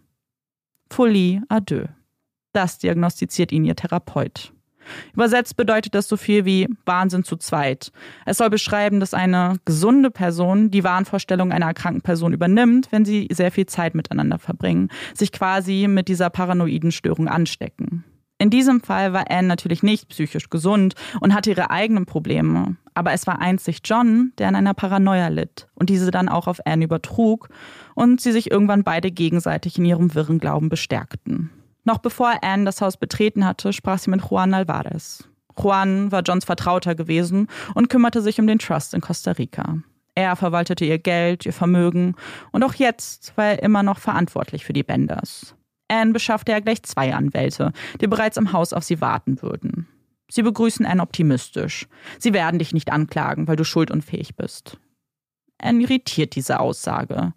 Folie à deux. Das diagnostiziert ihnen ihr Therapeut. Übersetzt bedeutet das so viel wie Wahnsinn zu zweit. Es soll beschreiben, dass eine gesunde Person die Wahnvorstellung einer erkrankten Person übernimmt, wenn sie sehr viel Zeit miteinander verbringen, sich quasi mit dieser paranoiden Störung anstecken. In diesem Fall war Anne natürlich nicht psychisch gesund und hatte ihre eigenen Probleme. Aber es war einzig John, der an einer Paranoia litt und diese dann auch auf Anne übertrug und sie sich irgendwann beide gegenseitig in ihrem wirren Glauben bestärkten. Noch bevor Anne das Haus betreten hatte, sprach sie mit Juan Alvarez. Juan war Johns Vertrauter gewesen und kümmerte sich um den Trust in Costa Rica. Er verwaltete ihr Geld, ihr Vermögen und auch jetzt war er immer noch verantwortlich für die Benders. Anne beschaffte er gleich zwei Anwälte, die bereits im Haus auf sie warten würden. Sie begrüßen Anne optimistisch. Sie werden dich nicht anklagen, weil du schuldunfähig bist. Anne irritiert diese Aussage.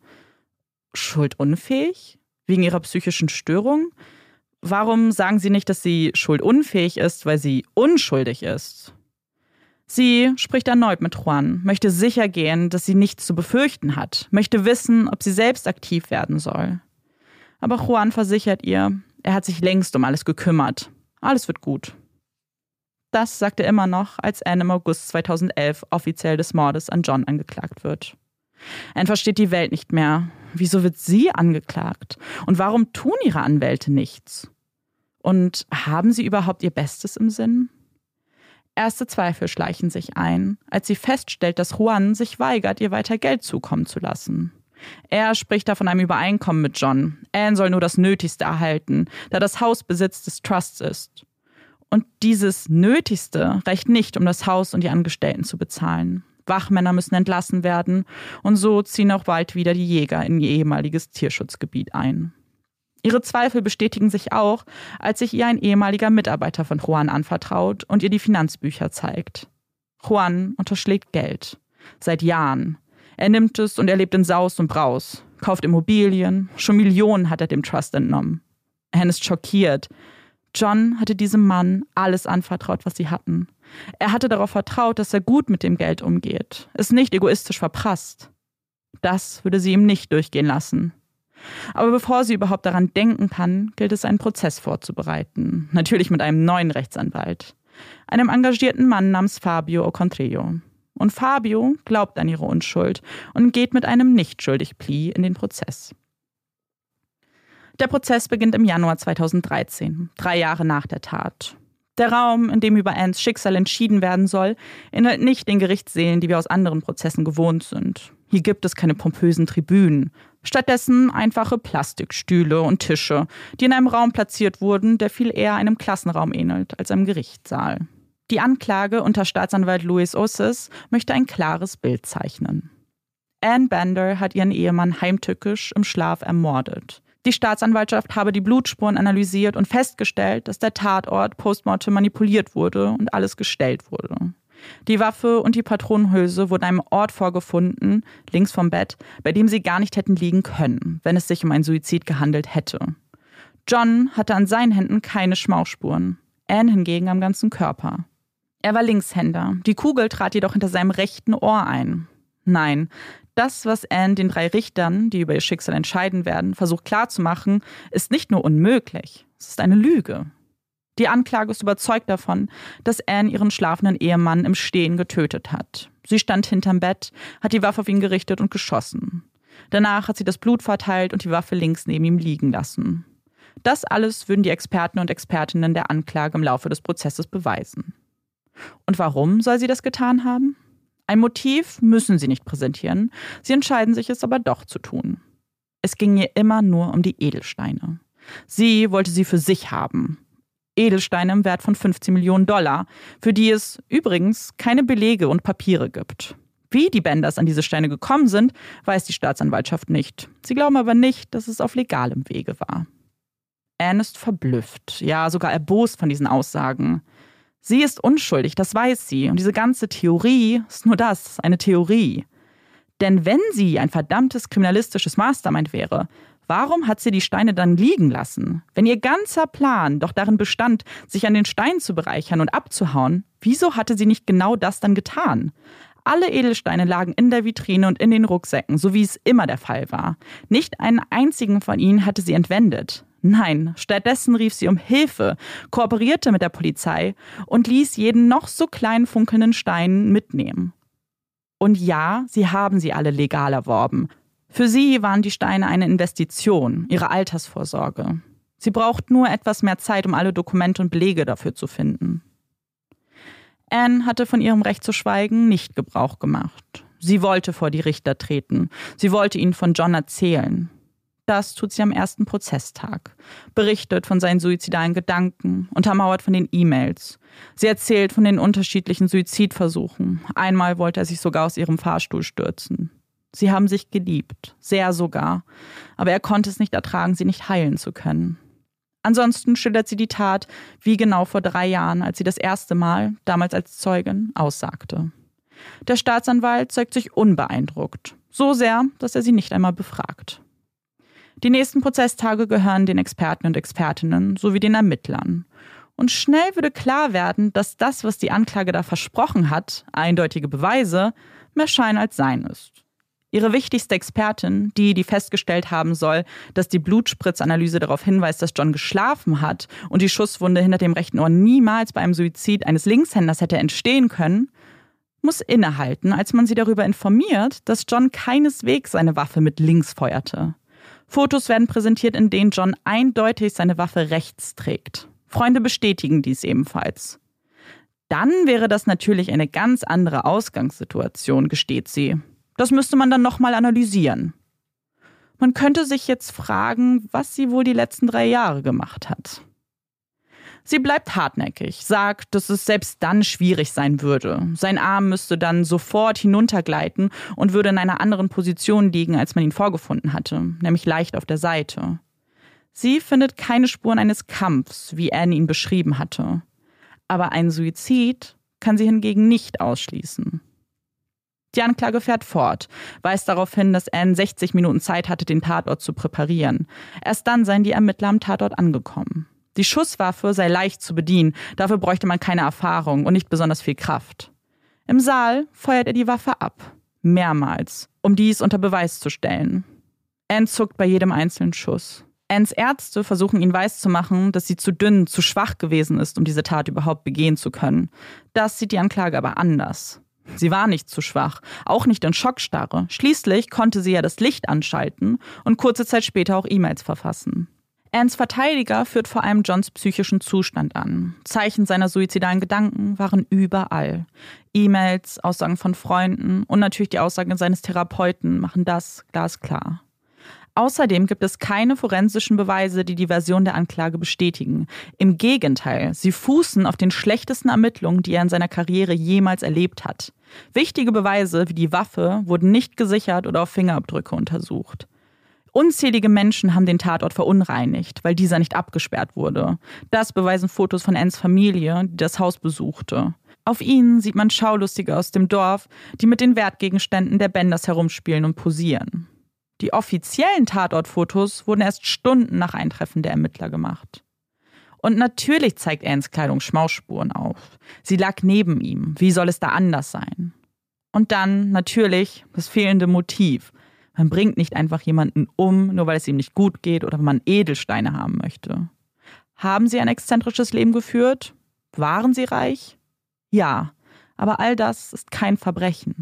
Schuldunfähig? Wegen ihrer psychischen Störung? Warum sagen sie nicht, dass sie schuldunfähig ist, weil sie unschuldig ist? Sie spricht erneut mit Juan, möchte sicher gehen, dass sie nichts zu befürchten hat, möchte wissen, ob sie selbst aktiv werden soll. Aber Juan versichert ihr, er hat sich längst um alles gekümmert. Alles wird gut. Das sagt er immer noch, als Anne im August zweitausendelf offiziell des Mordes an John angeklagt wird. Anne versteht die Welt nicht mehr. Wieso wird sie angeklagt? Und warum tun ihre Anwälte nichts? Und haben sie überhaupt ihr Bestes im Sinn? Erste Zweifel schleichen sich ein, als sie feststellt, dass Juan sich weigert, ihr weiter Geld zukommen zu lassen. Er spricht da von einem Übereinkommen mit John. Anne soll nur das Nötigste erhalten, da das Haus Besitz des Trusts ist. Und dieses Nötigste reicht nicht, um das Haus und die Angestellten zu bezahlen. Wachmänner müssen entlassen werden und so ziehen auch bald wieder die Jäger in ihr ehemaliges Tierschutzgebiet ein. Ihre Zweifel bestätigen sich auch, als sich ihr ein ehemaliger Mitarbeiter von Juan anvertraut und ihr die Finanzbücher zeigt. Juan unterschlägt Geld. Seit Jahren. Er nimmt es und er lebt in Saus und Braus, kauft Immobilien, schon Millionen hat er dem Trust entnommen. Anne ist schockiert. John hatte diesem Mann alles anvertraut, was sie hatten. Er hatte darauf vertraut, dass er gut mit dem Geld umgeht, es nicht egoistisch verprasst. Das würde sie ihm nicht durchgehen lassen. Aber bevor sie überhaupt daran denken kann, gilt es, einen Prozess vorzubereiten. Natürlich mit einem neuen Rechtsanwalt. Einem engagierten Mann namens Fabio Ocontrejo. Und Fabio glaubt an ihre Unschuld und geht mit einem Nicht-Schuldig-Plea in den Prozess. Der Prozess beginnt im Januar zweitausenddreizehn, drei Jahre nach der Tat. Der Raum, in dem über Annes Schicksal entschieden werden soll, ähnelt nicht den Gerichtssälen, die wir aus anderen Prozessen gewohnt sind. Hier gibt es keine pompösen Tribünen. Stattdessen einfache Plastikstühle und Tische, die in einem Raum platziert wurden, der viel eher einem Klassenraum ähnelt als einem Gerichtssaal. Die Anklage unter Staatsanwalt Luis Oces möchte ein klares Bild zeichnen. Anne Bander hat ihren Ehemann heimtückisch im Schlaf ermordet. Die Staatsanwaltschaft habe die Blutspuren analysiert und festgestellt, dass der Tatort postmortem manipuliert wurde und alles gestellt wurde. Die Waffe und die Patronenhülse wurden an einem Ort vorgefunden, links vom Bett, bei dem sie gar nicht hätten liegen können, wenn es sich um einen Suizid gehandelt hätte. John hatte an seinen Händen keine Schmauchspuren, Anne hingegen am ganzen Körper. Er war Linkshänder, die Kugel trat jedoch hinter seinem rechten Ohr ein. Nein, das, was Anne den drei Richtern, die über ihr Schicksal entscheiden werden, versucht klarzumachen, ist nicht nur unmöglich, es ist eine Lüge. Die Anklage ist überzeugt davon, dass Anne ihren schlafenden Ehemann im Stehen getötet hat. Sie stand hinterm Bett, hat die Waffe auf ihn gerichtet und geschossen. Danach hat sie das Blut verteilt und die Waffe links neben ihm liegen lassen. Das alles würden die Experten und Expertinnen der Anklage im Laufe des Prozesses beweisen. Und warum soll sie das getan haben? Ein Motiv müssen sie nicht präsentieren, sie entscheiden sich es aber doch zu tun. Es ging ihr immer nur um die Edelsteine. Sie wollte sie für sich haben. Edelsteine im Wert von fünfzehn Millionen Dollar, für die es übrigens keine Belege und Papiere gibt. Wie die Banders an diese Steine gekommen sind, weiß die Staatsanwaltschaft nicht. Sie glauben aber nicht, dass es auf legalem Wege war. Anne ist verblüfft, ja sogar erbost von diesen Aussagen. Sie ist unschuldig, das weiß sie. Und diese ganze Theorie ist nur das, eine Theorie. Denn wenn sie ein verdammtes kriminalistisches Mastermind wäre, warum hat sie die Steine dann liegen lassen? Wenn ihr ganzer Plan doch darin bestand, sich an den Steinen zu bereichern und abzuhauen, wieso hatte sie nicht genau das dann getan? Alle Edelsteine lagen in der Vitrine und in den Rucksäcken, so wie es immer der Fall war. Nicht einen einzigen von ihnen hatte sie entwendet. Nein, stattdessen rief sie um Hilfe, kooperierte mit der Polizei und ließ jeden noch so kleinen funkelnden Stein mitnehmen. Und ja, sie haben sie alle legal erworben. Für sie waren die Steine eine Investition, ihre Altersvorsorge. Sie braucht nur etwas mehr Zeit, um alle Dokumente und Belege dafür zu finden. Anne hatte von ihrem Recht zu schweigen nicht Gebrauch gemacht. Sie wollte vor die Richter treten. Sie wollte ihnen von John erzählen. Das tut sie am ersten Prozesstag. Berichtet von seinen suizidalen Gedanken, untermauert von den E-Mails. Sie erzählt von den unterschiedlichen Suizidversuchen. Einmal wollte er sich sogar aus ihrem Fahrstuhl stürzen. Sie haben sich geliebt, sehr sogar. Aber er konnte es nicht ertragen, sie nicht heilen zu können. Ansonsten schildert sie die Tat wie genau vor drei Jahren, als sie das erste Mal, damals als Zeugin, aussagte. Der Staatsanwalt zeigt sich unbeeindruckt. So sehr, dass er sie nicht einmal befragt. Die nächsten Prozesstage gehören den Experten und Expertinnen sowie den Ermittlern. Und schnell würde klar werden, dass das, was die Anklage da versprochen hat, eindeutige Beweise, mehr Schein als Sein ist. Ihre wichtigste Expertin, die, die festgestellt haben soll, dass die Blutspritzanalyse darauf hinweist, dass John geschlafen hat und die Schusswunde hinter dem rechten Ohr niemals bei einem Suizid eines Linkshänders hätte entstehen können, muss innehalten, als man sie darüber informiert, dass John keineswegs seine Waffe mit links feuerte. Fotos werden präsentiert, in denen John eindeutig seine Waffe rechts trägt. Freunde bestätigen dies ebenfalls. Dann wäre das natürlich eine ganz andere Ausgangssituation, gesteht sie. Das müsste man dann nochmal analysieren. Man könnte sich jetzt fragen, was sie wohl die letzten drei Jahre gemacht hat. Sie bleibt hartnäckig, sagt, dass es selbst dann schwierig sein würde. Sein Arm müsste dann sofort hinuntergleiten und würde in einer anderen Position liegen, als man ihn vorgefunden hatte, nämlich leicht auf der Seite. Sie findet keine Spuren eines Kampfs, wie Anne ihn beschrieben hatte. Aber einen Suizid kann sie hingegen nicht ausschließen. Die Anklage fährt fort, weist darauf hin, dass Anne sechzig Minuten Zeit hatte, den Tatort zu präparieren. Erst dann seien die Ermittler am Tatort angekommen. Die Schusswaffe sei leicht zu bedienen, dafür bräuchte man keine Erfahrung und nicht besonders viel Kraft. Im Saal feuert er die Waffe ab, mehrmals, um dies unter Beweis zu stellen. Anne zuckt bei jedem einzelnen Schuss. Annes Ärzte versuchen ihn weiszumachen, dass sie zu dünn, zu schwach gewesen ist, um diese Tat überhaupt begehen zu können. Das sieht die Anklage aber anders. Sie war nicht zu schwach, auch nicht in Schockstarre. Schließlich konnte sie ja das Licht anschalten und kurze Zeit später auch E-Mails verfassen. Annes Verteidiger führt vor allem Johns psychischen Zustand an. Zeichen seiner suizidalen Gedanken waren überall. E-Mails, Aussagen von Freunden und natürlich die Aussagen seines Therapeuten machen das glasklar. Außerdem gibt es keine forensischen Beweise, die die Version der Anklage bestätigen. Im Gegenteil, sie fußen auf den schlechtesten Ermittlungen, die er in seiner Karriere jemals erlebt hat. Wichtige Beweise wie die Waffe wurden nicht gesichert oder auf Fingerabdrücke untersucht. Unzählige Menschen haben den Tatort verunreinigt, weil dieser nicht abgesperrt wurde. Das beweisen Fotos von Annes Familie, die das Haus besuchte. Auf ihnen sieht man Schaulustige aus dem Dorf, die mit den Wertgegenständen der Benders herumspielen und posieren. Die offiziellen Tatortfotos wurden erst Stunden nach Eintreffen der Ermittler gemacht. Und natürlich zeigt Annes Kleidung Schmausspuren auf. Sie lag neben ihm. Wie soll es da anders sein? Und dann natürlich das fehlende Motiv. Man bringt nicht einfach jemanden um, nur weil es ihm nicht gut geht oder wenn man Edelsteine haben möchte. Haben sie ein exzentrisches Leben geführt? Waren sie reich? Ja, aber all das ist kein Verbrechen.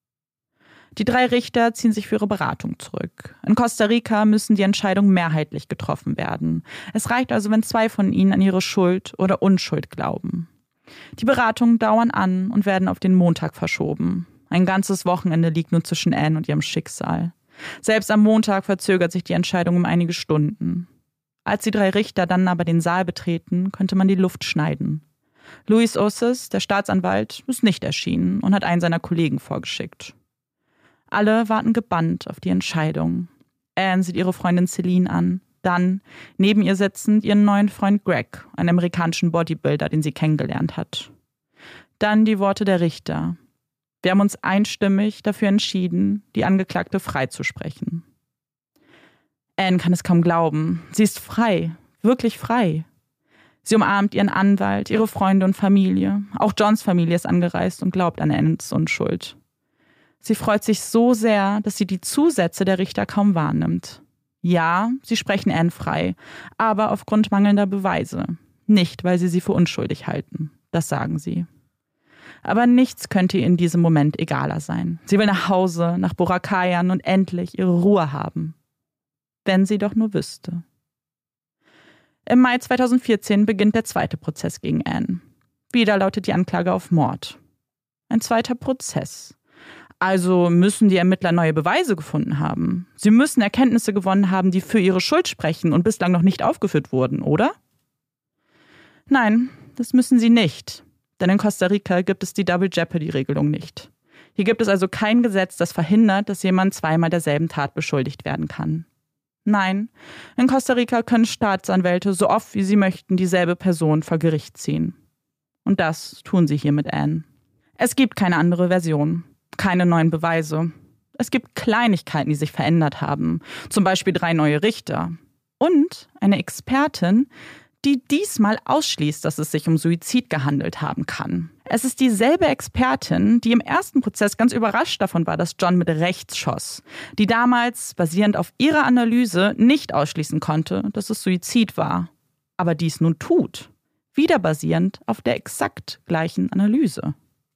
Die drei Richter ziehen sich für ihre Beratung zurück. In Costa Rica müssen die Entscheidungen mehrheitlich getroffen werden. Es reicht also, wenn zwei von ihnen an ihre Schuld oder Unschuld glauben. Die Beratungen dauern an und werden auf den Montag verschoben. Ein ganzes Wochenende liegt nun zwischen Anne und ihrem Schicksal. Selbst am Montag verzögert sich die Entscheidung um einige Stunden. Als die drei Richter dann aber den Saal betreten, könnte man die Luft schneiden. Luis Oces, der Staatsanwalt, ist nicht erschienen und hat einen seiner Kollegen vorgeschickt. Alle warten gebannt auf die Entscheidung. Anne sieht ihre Freundin Celine an. Dann, neben ihr sitzend, ihren neuen Freund Greg, einen amerikanischen Bodybuilder, den sie kennengelernt hat. Dann die Worte der Richter. Wir haben uns einstimmig dafür entschieden, die Angeklagte freizusprechen. Anne kann es kaum glauben. Sie ist frei, wirklich frei. Sie umarmt ihren Anwalt, ihre Freunde und Familie. Auch Johns Familie ist angereist und glaubt an Annes Unschuld. Sie freut sich so sehr, dass sie die Zusätze der Richter kaum wahrnimmt. Ja, sie sprechen Anne frei, aber aufgrund mangelnder Beweise. Nicht, weil sie sie für unschuldig halten. Das sagen sie. Aber nichts könnte ihr in diesem Moment egaler sein. Sie will nach Hause, nach Boracayán und endlich ihre Ruhe haben. Wenn sie doch nur wüsste. Im Mai zweitausendvierzehn beginnt der zweite Prozess gegen Anne. Wieder lautet die Anklage auf Mord. Ein zweiter Prozess. Also müssen die Ermittler neue Beweise gefunden haben. Sie müssen Erkenntnisse gewonnen haben, die für ihre Schuld sprechen und bislang noch nicht aufgeführt wurden, oder? Nein, das müssen sie nicht. Denn in Costa Rica gibt es die Double Jeopardy-Regelung nicht. Hier gibt es also kein Gesetz, das verhindert, dass jemand zweimal derselben Tat beschuldigt werden kann. Nein, in Costa Rica können Staatsanwälte so oft wie sie möchten dieselbe Person vor Gericht ziehen. Und das tun sie hier mit Anne. Es gibt keine andere Version. Keine neuen Beweise. Es gibt Kleinigkeiten, die sich verändert haben. Zum Beispiel drei neue Richter. Und eine Expertin, die diesmal ausschließt, dass es sich um Suizid gehandelt haben kann. Es ist dieselbe Expertin, die im ersten Prozess ganz überrascht davon war, dass John mit rechts schoss, die damals, basierend auf ihrer Analyse, nicht ausschließen konnte, dass es Suizid war, aber dies nun tut, wieder basierend auf der exakt gleichen Analyse.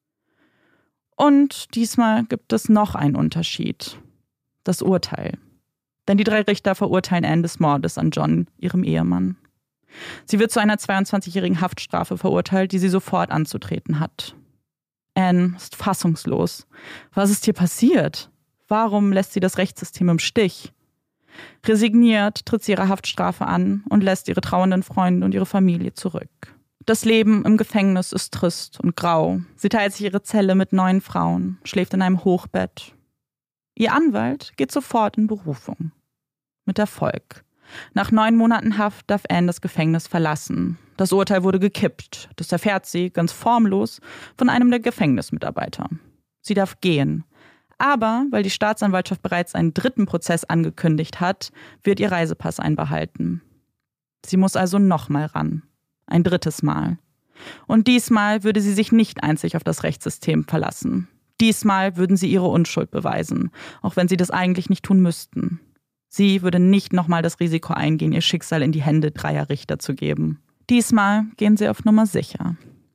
Und diesmal gibt es noch einen Unterschied: das Urteil. Denn die drei Richter verurteilen Anne des Mordes an John, ihrem Ehemann. Sie wird zu einer zweiundzwanzigjährigen Haftstrafe verurteilt, die sie sofort anzutreten hat. Anne ist fassungslos. Was ist hier passiert? Warum lässt sie das Rechtssystem im Stich? Resigniert tritt sie ihre Haftstrafe an und lässt ihre trauernden Freunde und ihre Familie zurück. Das Leben im Gefängnis ist trist und grau. Sie teilt sich ihre Zelle mit neun Frauen, schläft in einem Hochbett. Ihr Anwalt geht sofort in Berufung. Mit Erfolg. Nach neun Monaten Haft darf Anne das Gefängnis verlassen. Das Urteil wurde gekippt. Das erfährt sie, ganz formlos, von einem der Gefängnismitarbeiter. Sie darf gehen. Aber, weil die Staatsanwaltschaft bereits einen dritten Prozess angekündigt hat, wird ihr Reisepass einbehalten. Sie muss also nochmal ran. Ein drittes Mal. Und diesmal würde sie sich nicht einzig auf das Rechtssystem verlassen. Diesmal würden sie ihre Unschuld beweisen, auch wenn sie das eigentlich nicht tun müssten. Sie würde nicht nochmal das Risiko eingehen, ihr Schicksal in die Hände dreier Richter zu geben. Diesmal gehen sie auf Nummer sicher.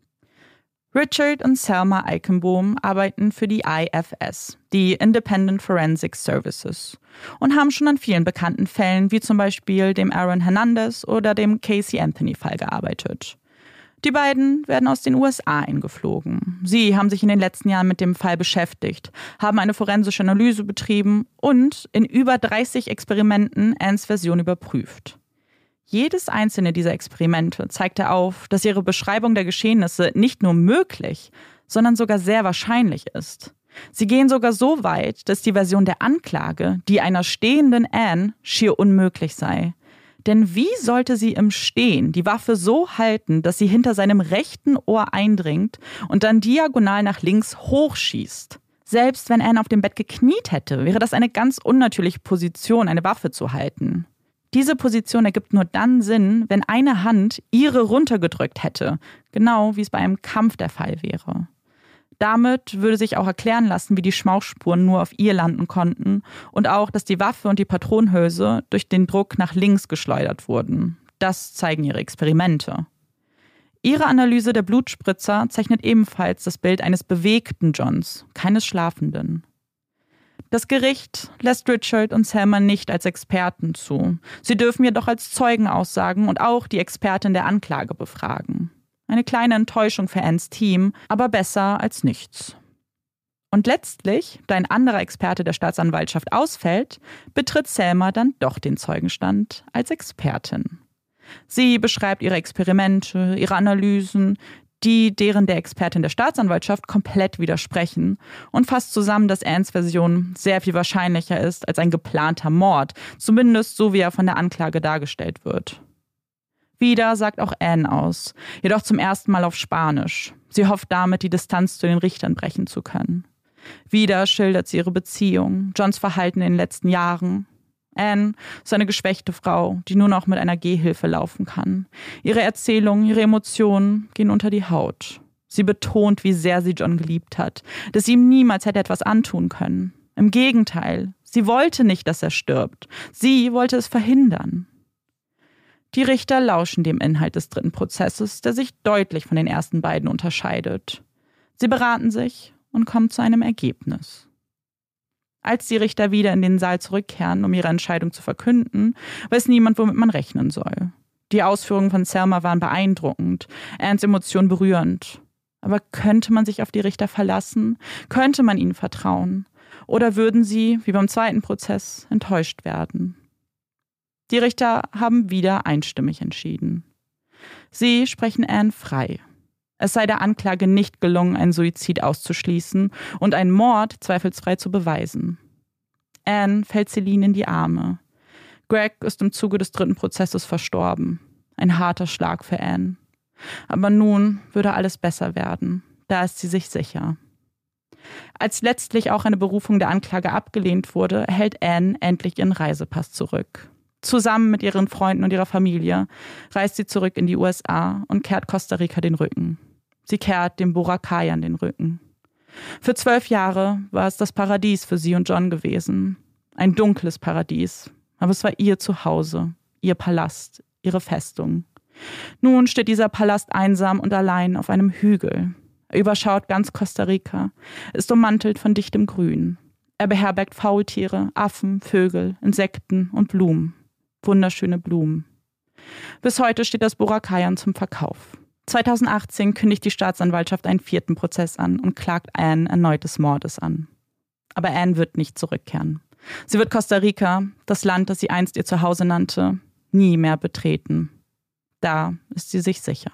Richard und Selma Eichenbohm arbeiten für die I F S, die Independent Forensic Services, und haben schon an vielen bekannten Fällen, wie zum Beispiel dem Aaron Hernandez oder dem Casey Anthony-Fall gearbeitet. Die beiden werden aus den U S A eingeflogen. Sie haben sich in den letzten Jahren mit dem Fall beschäftigt, haben eine forensische Analyse betrieben und in über dreißig Experimenten Annes Version überprüft. Jedes einzelne dieser Experimente zeigte auf, dass ihre Beschreibung der Geschehnisse nicht nur möglich, sondern sogar sehr wahrscheinlich ist. Sie gehen sogar so weit, dass die Version der Anklage, die einer stehenden Anne, schier unmöglich sei. Denn wie sollte sie im Stehen die Waffe so halten, dass sie hinter seinem rechten Ohr eindringt und dann diagonal nach links hochschießt? Selbst wenn Anne auf dem Bett gekniet hätte, wäre das eine ganz unnatürliche Position, eine Waffe zu halten. Diese Position ergibt nur dann Sinn, wenn eine Hand ihre runtergedrückt hätte, genau wie es bei einem Kampf der Fall wäre. Damit würde sich auch erklären lassen, wie die Schmauchspuren nur auf ihr landen konnten und auch, dass die Waffe und die Patronenhülse durch den Druck nach links geschleudert wurden. Das zeigen ihre Experimente. Ihre Analyse der Blutspritzer zeichnet ebenfalls das Bild eines bewegten Johns, keines Schlafenden. Das Gericht lässt Richard und Selma nicht als Experten zu. Sie dürfen jedoch als Zeugen aussagen und auch die Expertin der Anklage befragen. Eine kleine Enttäuschung für Annes Team, aber besser als nichts. Und letztlich, da ein anderer Experte der Staatsanwaltschaft ausfällt, betritt Selma dann doch den Zeugenstand als Expertin. Sie beschreibt ihre Experimente, ihre Analysen, die deren der Expertin der Staatsanwaltschaft komplett widersprechen und fasst zusammen, dass Annes Version sehr viel wahrscheinlicher ist als ein geplanter Mord, zumindest so wie er von der Anklage dargestellt wird. Wieder sagt auch Anne aus, jedoch zum ersten Mal auf Spanisch. Sie hofft damit, die Distanz zu den Richtern brechen zu können. Wieder schildert sie ihre Beziehung, Johns Verhalten in den letzten Jahren. Anne ist eine geschwächte Frau, die nur noch mit einer Gehhilfe laufen kann. Ihre Erzählungen, ihre Emotionen gehen unter die Haut. Sie betont, wie sehr sie John geliebt hat, dass sie ihm niemals hätte etwas antun können. Im Gegenteil, sie wollte nicht, dass er stirbt. Sie wollte es verhindern. Die Richter lauschen dem Inhalt des dritten Prozesses, der sich deutlich von den ersten beiden unterscheidet. Sie beraten sich und kommen zu einem Ergebnis. Als die Richter wieder in den Saal zurückkehren, um ihre Entscheidung zu verkünden, weiß niemand, womit man rechnen soll. Die Ausführungen von Selma waren beeindruckend, Annes Emotionen berührend. Aber könnte man sich auf die Richter verlassen? Könnte man ihnen vertrauen? Oder würden sie, wie beim zweiten Prozess, enttäuscht werden? Die Richter haben wieder einstimmig entschieden. Sie sprechen Anne frei. Es sei der Anklage nicht gelungen, einen Suizid auszuschließen und einen Mord zweifelsfrei zu beweisen. Anne fällt Celine in die Arme. Greg ist im Zuge des dritten Prozesses verstorben. Ein harter Schlag für Anne. Aber nun würde alles besser werden. Da ist sie sich sicher. Als letztlich auch eine Berufung der Anklage abgelehnt wurde, erhält Anne endlich ihren Reisepass zurück. Zusammen mit ihren Freunden und ihrer Familie reist sie zurück in die U S A und kehrt Costa Rica den Rücken. Sie kehrt dem Boracayern den Rücken. Für zwölf Jahre war es das Paradies für sie und John gewesen. Ein dunkles Paradies. Aber es war ihr Zuhause, ihr Palast, ihre Festung. Nun steht dieser Palast einsam und allein auf einem Hügel. Er überschaut ganz Costa Rica, ist ummantelt von dichtem Grün. Er beherbergt Faultiere, Affen, Vögel, Insekten und Blumen. Wunderschöne Blumen. Bis heute steht das Boracayern zum Verkauf. zweitausendachtzehn kündigt die Staatsanwaltschaft einen vierten Prozess an und klagt Anne erneut des Mordes an. Aber Anne wird nicht zurückkehren. Sie wird Costa Rica, das Land, das sie einst ihr Zuhause nannte, nie mehr betreten. Da ist sie sich sicher.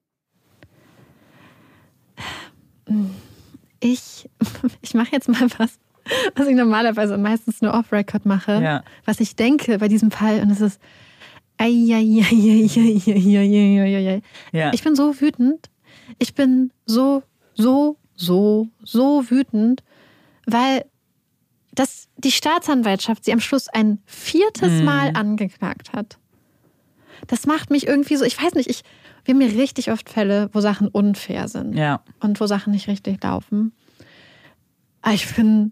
Ich, ich mache jetzt mal was, was ich normalerweise meistens nur off-Record mache, ja. was ich denke bei diesem Fall. Und es ist, ja. Ich bin so wütend. Ich bin so, so, so, so wütend, weil dass die Staatsanwaltschaft sie am Schluss ein viertes mhm. Mal angeklagt hat. Das macht mich irgendwie so, ich weiß nicht, ich, wir haben hier richtig oft Fälle, wo Sachen unfair sind ja. und wo Sachen nicht richtig laufen. Aber ich bin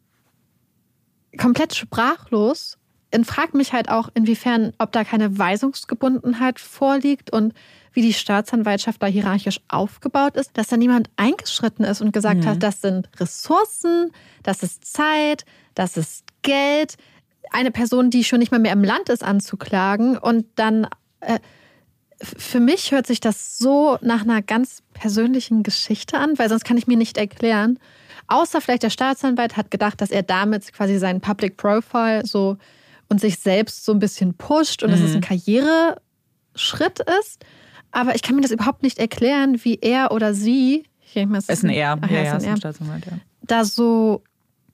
komplett sprachlos und frage mich halt auch, inwiefern, ob da keine Weisungsgebundenheit vorliegt und wie die Staatsanwaltschaft da hierarchisch aufgebaut ist, dass da niemand eingeschritten ist und gesagt mhm. hat, das sind Ressourcen, das ist Zeit, das ist Geld, eine Person, die schon nicht mal mehr im Land ist, anzuklagen. Und dann, äh, für mich hört sich das so nach einer ganz persönlichen Geschichte an, weil sonst kann ich mir nicht erklären. Außer vielleicht der Staatsanwalt hat gedacht, dass er damit quasi seinen Public Profile so und sich selbst so ein bisschen pusht und mhm. dass es ein Karriereschritt ist. Aber ich kann mir das überhaupt nicht erklären, wie er oder sie, ich denke mal, es ist ein Er, ach, ja, ja, ja, ist ein Staatsanwalt, ja. da so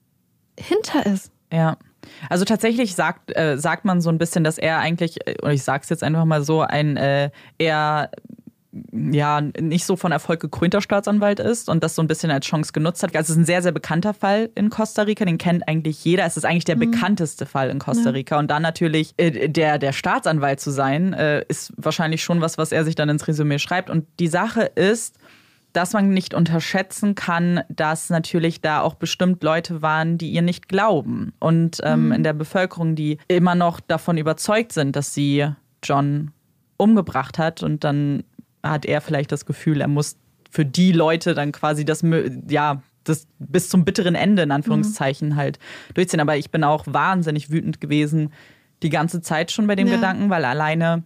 hinter ist. Ja, also tatsächlich sagt, äh, sagt man so ein bisschen, dass er eigentlich, oder ich sag's jetzt einfach mal so, ein äh, eher ja nicht so von Erfolg gekrönter Staatsanwalt ist und das so ein bisschen als Chance genutzt hat. Also es ist ein sehr, sehr bekannter Fall in Costa Rica, den kennt eigentlich jeder. Es ist eigentlich der mhm. bekannteste Fall in Costa Rica. Ja. Und dann natürlich äh, der, der Staatsanwalt zu sein, äh, ist wahrscheinlich schon was, was er sich dann ins Resümee schreibt. Und die Sache ist, dass man nicht unterschätzen kann, dass natürlich da auch bestimmt Leute waren, die ihr nicht glauben. Und ähm, mhm. in der Bevölkerung, die immer noch davon überzeugt sind, dass sie John umgebracht hat. Und dann hat er vielleicht das Gefühl, er muss für die Leute dann quasi das, ja, das bis zum bitteren Ende, in Anführungszeichen, mhm. halt durchziehen. Aber ich bin auch wahnsinnig wütend gewesen, die ganze Zeit schon bei dem ja. Gedanken, weil alleine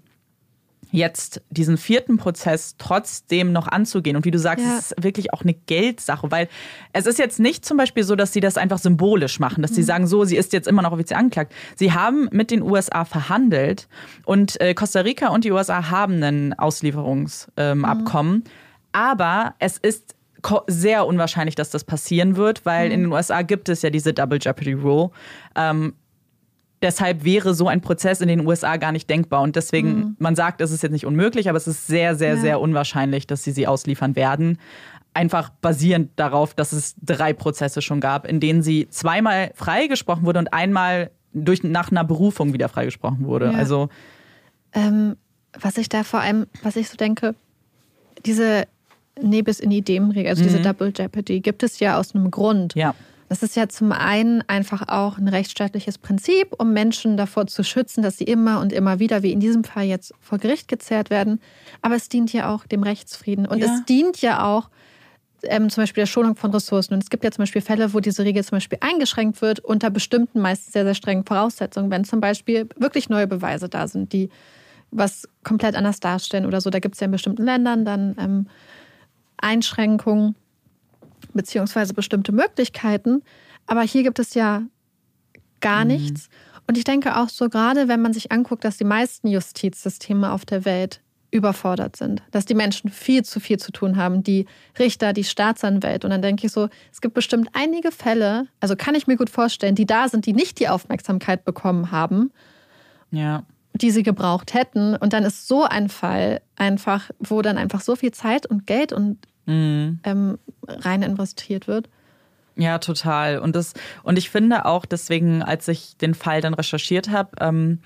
jetzt diesen vierten Prozess trotzdem noch anzugehen. Und wie du sagst, ja. es ist wirklich auch eine Geldsache, weil es ist jetzt nicht zum Beispiel so, dass sie das einfach symbolisch machen, dass mhm. sie sagen, so, sie ist jetzt immer noch offiziell angeklagt. Sie haben mit den U S A verhandelt und äh, Costa Rica und die U S A haben ein Auslieferungsabkommen. Ähm, mhm. Aber es ist sehr unwahrscheinlich, dass das passieren wird, weil mhm. in den U S A gibt es ja diese Double Jeopardy Rule. Ähm, Deshalb wäre so ein Prozess in den U S A gar nicht denkbar. Und deswegen, mhm. man sagt, es ist jetzt nicht unmöglich, aber es ist sehr, sehr, ja. sehr unwahrscheinlich, dass sie sie ausliefern werden. Einfach basierend darauf, dass es drei Prozesse schon gab, in denen sie zweimal freigesprochen wurde und einmal durch, nach einer Berufung wieder freigesprochen wurde. Ja. Also ähm, was ich da vor allem, was ich so denke, diese Nebis in idem-Regel, also mhm. diese Double Jeopardy, gibt es ja aus einem Grund. Ja. Das ist ja zum einen einfach auch ein rechtsstaatliches Prinzip, um Menschen davor zu schützen, dass sie immer und immer wieder, wie in diesem Fall jetzt, vor Gericht gezerrt werden. Aber es dient ja auch dem Rechtsfrieden. Und ja. es dient ja auch ähm, zum Beispiel der Schonung von Ressourcen. Und es gibt ja zum Beispiel Fälle, wo diese Regel zum Beispiel eingeschränkt wird unter bestimmten, meist sehr, sehr strengen Voraussetzungen. Wenn zum Beispiel wirklich neue Beweise da sind, die was komplett anders darstellen oder so. Da gibt es ja in bestimmten Ländern dann ähm, Einschränkungen beziehungsweise bestimmte Möglichkeiten. Aber hier gibt es ja gar mhm. nichts. Und ich denke auch so, gerade wenn man sich anguckt, dass die meisten Justizsysteme auf der Welt überfordert sind, dass die Menschen viel zu viel zu tun haben, die Richter, die Staatsanwälte. Und dann denke ich so, es gibt bestimmt einige Fälle, also kann ich mir gut vorstellen, die da sind, die nicht die Aufmerksamkeit bekommen haben, ja. die sie gebraucht hätten. Und dann ist so ein Fall einfach, wo dann einfach so viel Zeit und Geld und Mhm. Ähm, rein investiert wird. Ja, total. Und das, und ich finde auch deswegen, als ich den Fall dann recherchiert habe, ähm,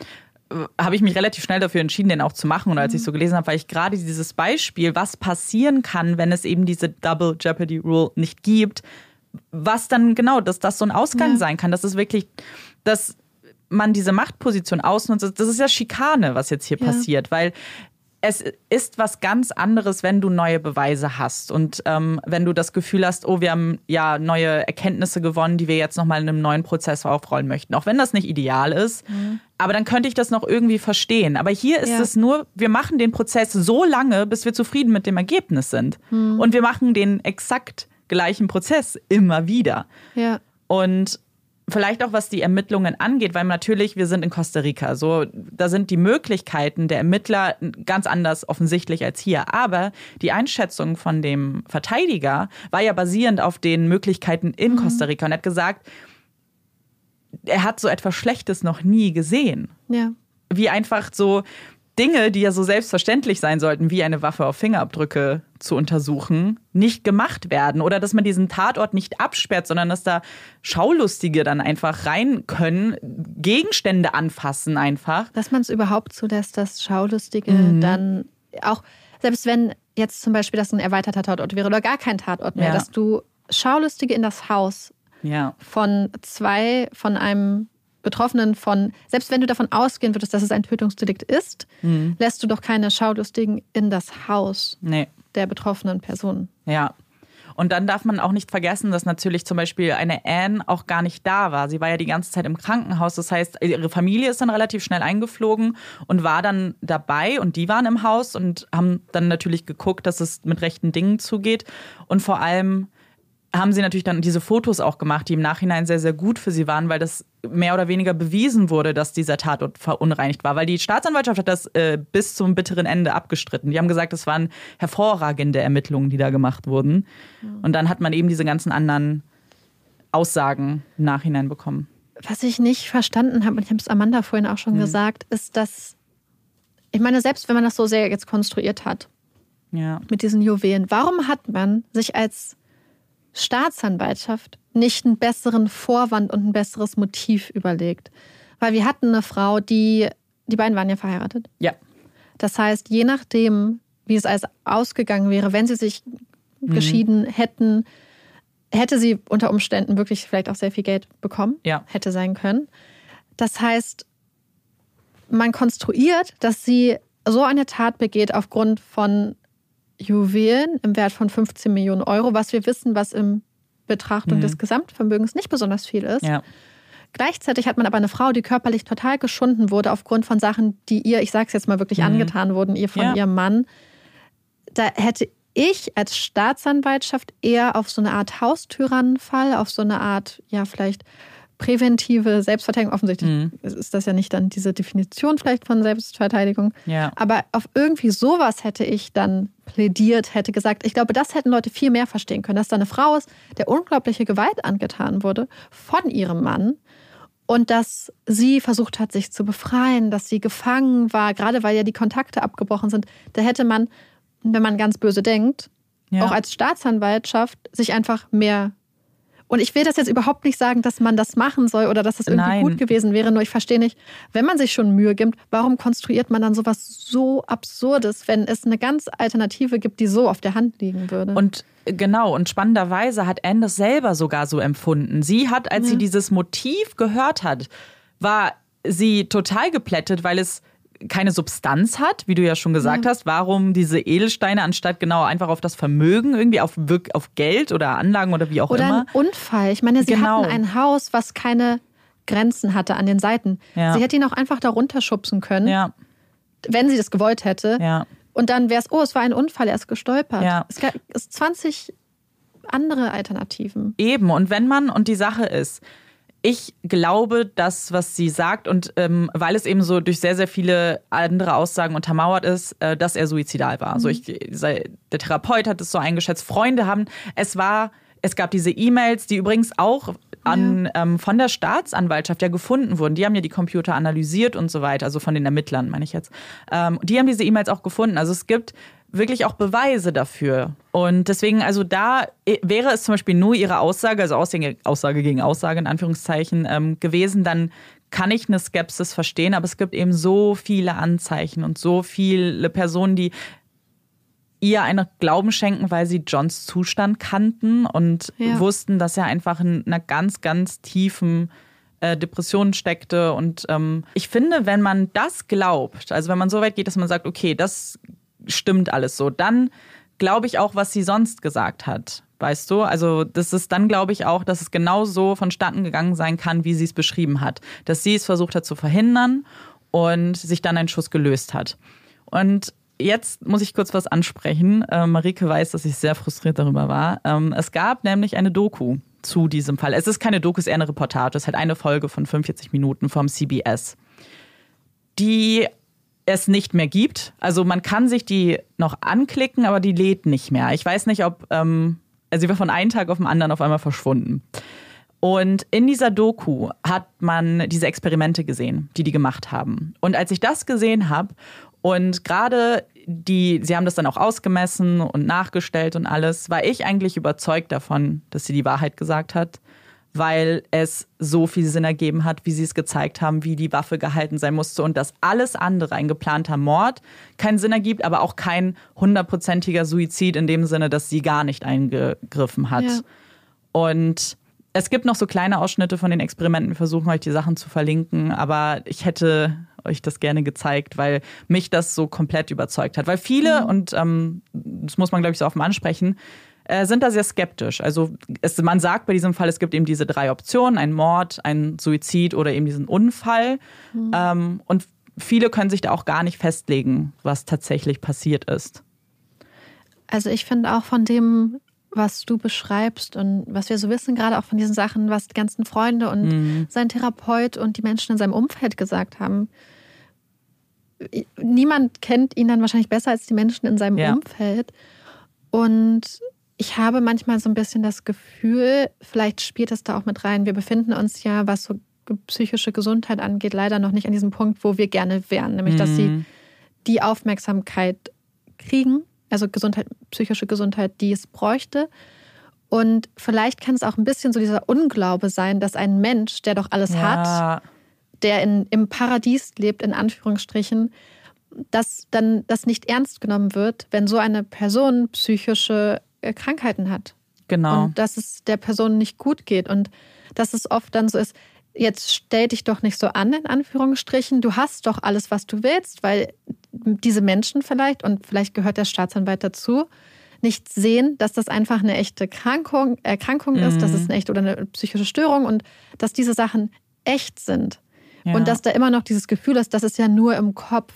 habe ich mich relativ schnell dafür entschieden, den auch zu machen. Und als ich so gelesen habe, weil ich gerade dieses Beispiel, was passieren kann, wenn es eben diese Double Jeopardy Rule nicht gibt, was dann genau, dass das so ein Ausgang ja. sein kann, dass es wirklich, dass man diese Machtposition ausnutzt. Das ist ja Schikane, was jetzt hier ja. passiert, weil es ist was ganz anderes, wenn du neue Beweise hast und ähm, wenn du das Gefühl hast, oh, wir haben ja neue Erkenntnisse gewonnen, die wir jetzt nochmal in einem neuen Prozess aufrollen möchten. Auch wenn das nicht ideal ist, mhm. aber dann könnte ich das noch irgendwie verstehen. Aber hier ist ja. es nur, wir machen den Prozess so lange, bis wir zufrieden mit dem Ergebnis sind. Mhm. Und wir machen den exakt gleichen Prozess immer wieder. Ja. Und vielleicht auch, was die Ermittlungen angeht, weil natürlich, wir sind in Costa Rica. So, da sind die Möglichkeiten der Ermittler ganz anders offensichtlich als hier. Aber die Einschätzung von dem Verteidiger war ja basierend auf den Möglichkeiten in mhm. Costa Rica. Und er hat gesagt, er hat so etwas Schlechtes noch nie gesehen. Ja. Wie einfach so Dinge, die ja so selbstverständlich sein sollten, wie eine Waffe auf Fingerabdrücke zu untersuchen, nicht gemacht werden. Oder dass man diesen Tatort nicht absperrt, sondern dass da Schaulustige dann einfach rein können, Gegenstände anfassen einfach. Dass man es überhaupt zulässt, dass Schaulustige mhm. dann auch, selbst wenn jetzt zum Beispiel das ein erweiterter Tatort wäre oder gar kein Tatort mehr, ja. dass du Schaulustige in das Haus ja. von zwei, von einem Betroffenen von, selbst wenn du davon ausgehen würdest, dass es ein Tötungsdelikt ist, mhm. lässt du doch keine Schaulustigen in das Haus nee. der betroffenen Person. Ja. Und dann darf man auch nicht vergessen, dass natürlich zum Beispiel eine Anne auch gar nicht da war. Sie war ja die ganze Zeit im Krankenhaus. Das heißt, ihre Familie ist dann relativ schnell eingeflogen und war dann dabei. Und die waren im Haus und haben dann natürlich geguckt, dass es mit rechten Dingen zugeht. Und vor allem haben sie natürlich dann diese Fotos auch gemacht, die im Nachhinein sehr, sehr gut für sie waren, weil das mehr oder weniger bewiesen wurde, dass dieser Tatort verunreinigt war. Weil die Staatsanwaltschaft hat das äh, bis zum bitteren Ende abgestritten. Die haben gesagt, es waren hervorragende Ermittlungen, die da gemacht wurden. Mhm. Und dann hat man eben diese ganzen anderen Aussagen im Nachhinein bekommen. Was ich nicht verstanden habe, und ich habe es Amanda vorhin auch schon mhm. gesagt, ist, dass, ich meine, selbst wenn man das so sehr jetzt konstruiert hat, ja. mit diesen Juwelen, warum hat man sich als Staatsanwaltschaft nicht einen besseren Vorwand und ein besseres Motiv überlegt? Weil wir hatten eine Frau, die, die beiden waren ja verheiratet. Ja. Das heißt, je nachdem, wie es alles ausgegangen wäre, wenn sie sich mhm. geschieden hätten, hätte sie unter Umständen wirklich vielleicht auch sehr viel Geld bekommen. Ja. Hätte sein können. Das heißt, man konstruiert, dass sie so eine Tat begeht aufgrund von Juwelen im Wert von fünfzehn Millionen Euro, was wir wissen, was in Betrachtung mhm. des Gesamtvermögens nicht besonders viel ist. Ja. Gleichzeitig hat man aber eine Frau, die körperlich total geschunden wurde aufgrund von Sachen, die ihr, ich sage es jetzt mal wirklich, mhm. angetan wurden, ihr von ja. ihrem Mann. Da hätte ich als Staatsanwaltschaft eher auf so eine Art Haustyrannenfall, auf so eine Art, ja, vielleicht präventive Selbstverteidigung, offensichtlich mhm. ist das ja nicht dann diese Definition vielleicht von Selbstverteidigung, ja. aber auf irgendwie sowas hätte ich dann plädiert, hätte gesagt, ich glaube, das hätten Leute viel mehr verstehen können, dass da eine Frau ist, der unglaubliche Gewalt angetan wurde von ihrem Mann und dass sie versucht hat, sich zu befreien, dass sie gefangen war, gerade weil ja die Kontakte abgebrochen sind. Da hätte man, wenn man ganz böse denkt, ja. auch als Staatsanwaltschaft sich einfach mehr. Und ich will das jetzt überhaupt nicht sagen, dass man das machen soll oder dass das irgendwie Nein. gut gewesen wäre. Nur ich verstehe nicht, wenn man sich schon Mühe gibt, warum konstruiert man dann sowas so Absurdes, wenn es eine ganz Alternative gibt, die so auf der Hand liegen würde? Und genau, und spannenderweise hat Anne das selber sogar so empfunden. Sie hat, als ja. sie dieses Motiv gehört hat, war sie total geplättet, weil es keine Substanz hat, wie du ja schon gesagt ja. hast. Warum diese Edelsteine anstatt genau einfach auf das Vermögen, irgendwie auf, auf Geld oder Anlagen oder wie auch oder immer? Oder ein Unfall. Ich meine, sie genau. hatten ein Haus, was keine Grenzen hatte an den Seiten. Ja. Sie hätte ihn auch einfach da runterschubsen können, ja. wenn sie das gewollt hätte. Ja. Und dann wäre es, oh, es war ein Unfall, er ist gestolpert. Ja. Es gab zwanzig andere Alternativen. Eben, und wenn man, und die Sache ist, ich glaube, das, was sie sagt, und ähm, weil es eben so durch sehr, sehr viele andere Aussagen untermauert ist, äh, dass er suizidal war. Mhm. Also ich, der Therapeut hat es so eingeschätzt, Freunde haben, es war, es gab diese E-Mails, die übrigens auch an, ja. ähm, von der Staatsanwaltschaft ja gefunden wurden. Die haben ja die Computer analysiert und so weiter, also von den Ermittlern, meine ich jetzt. Ähm, die haben diese E-Mails auch gefunden. Also es gibt wirklich auch Beweise dafür. Und deswegen, also da wäre es zum Beispiel nur ihre Aussage, also Aussage, Aussage gegen Aussage in Anführungszeichen ähm, gewesen, dann kann ich eine Skepsis verstehen, aber es gibt eben so viele Anzeichen und so viele Personen, die ihr einen Glauben schenken, weil sie Johns Zustand kannten und ja. wussten, dass er einfach in einer ganz, ganz tiefen äh, Depression steckte. Und ähm, ich finde, wenn man das glaubt, also wenn man so weit geht, dass man sagt, okay, das stimmt alles so, dann glaube ich auch, was sie sonst gesagt hat. Weißt du? Also das ist dann, glaube ich, auch, dass es genau so vonstatten gegangen sein kann, wie sie es beschrieben hat. Dass sie es versucht hat zu verhindern und sich dann ein Schuss gelöst hat. Und jetzt muss ich kurz was ansprechen. Äh, Marike weiß, dass ich sehr frustriert darüber war. Ähm, es gab nämlich eine Doku zu diesem Fall. Es ist keine Doku, es ist eher eine Reportage. Es ist halt eine Folge von fünfundvierzig Minuten vom C B S, die es nicht mehr gibt. Also man kann sich die noch anklicken, aber die lädt nicht mehr. Ich weiß nicht, ob... Ähm, also sie war von einem Tag auf den anderen auf einmal verschwunden. Und in dieser Doku hat man diese Experimente gesehen, die die gemacht haben. Und als ich das gesehen habe und gerade die, sie haben das dann auch ausgemessen und nachgestellt und alles, war ich eigentlich überzeugt davon, dass sie die Wahrheit gesagt hat, weil es so viel Sinn ergeben hat, wie sie es gezeigt haben, wie die Waffe gehalten sein musste und dass alles andere, ein geplanter Mord, keinen Sinn ergibt, aber auch kein hundertprozentiger Suizid in dem Sinne, dass sie gar nicht eingegriffen hat. Ja. Und es gibt noch so kleine Ausschnitte von den Experimenten, wir versuchen euch die Sachen zu verlinken, aber ich hätte euch das gerne gezeigt, weil mich das so komplett überzeugt hat. Weil viele, mhm. und ähm, das muss man, glaube ich, so offen ansprechen, äh, sind da sehr skeptisch. Also es, man sagt bei diesem Fall, es gibt eben diese drei Optionen, ein Mord, ein Suizid oder eben diesen Unfall. Mhm. Ähm, und viele können sich da auch gar nicht festlegen, was tatsächlich passiert ist. Also ich finde auch von dem, was du beschreibst und was wir so wissen, gerade auch von diesen Sachen, was die ganzen Freunde und mhm. sein Therapeut und die Menschen in seinem Umfeld gesagt haben. Niemand kennt ihn dann wahrscheinlich besser als die Menschen in seinem ja. Umfeld. Und ich habe manchmal so ein bisschen das Gefühl, vielleicht spielt es da auch mit rein, wir befinden uns ja, was so psychische Gesundheit angeht, leider noch nicht an diesem Punkt, wo wir gerne wären. Nämlich, mhm. dass sie die Aufmerksamkeit kriegen, also Gesundheit, psychische Gesundheit, die es bräuchte. Und vielleicht kann es auch ein bisschen so dieser Unglaube sein, dass ein Mensch, der doch alles ja. hat, der in, im Paradies lebt, in Anführungsstrichen, dass dann das nicht ernst genommen wird, wenn so eine Person psychische Krankheiten hat. Genau. Und dass es der Person nicht gut geht. Und dass es oft dann so ist, jetzt stell dich doch nicht so an, in Anführungsstrichen, du hast doch alles, was du willst, weil diese Menschen vielleicht, und vielleicht gehört der Staatsanwalt dazu, nicht sehen, dass das einfach eine echte Krankung, Erkrankung ist, mhm. dass es eine echte oder eine psychische Störung und dass diese Sachen echt sind. Ja. Und dass da immer noch dieses Gefühl ist, das ist ja nur im Kopf.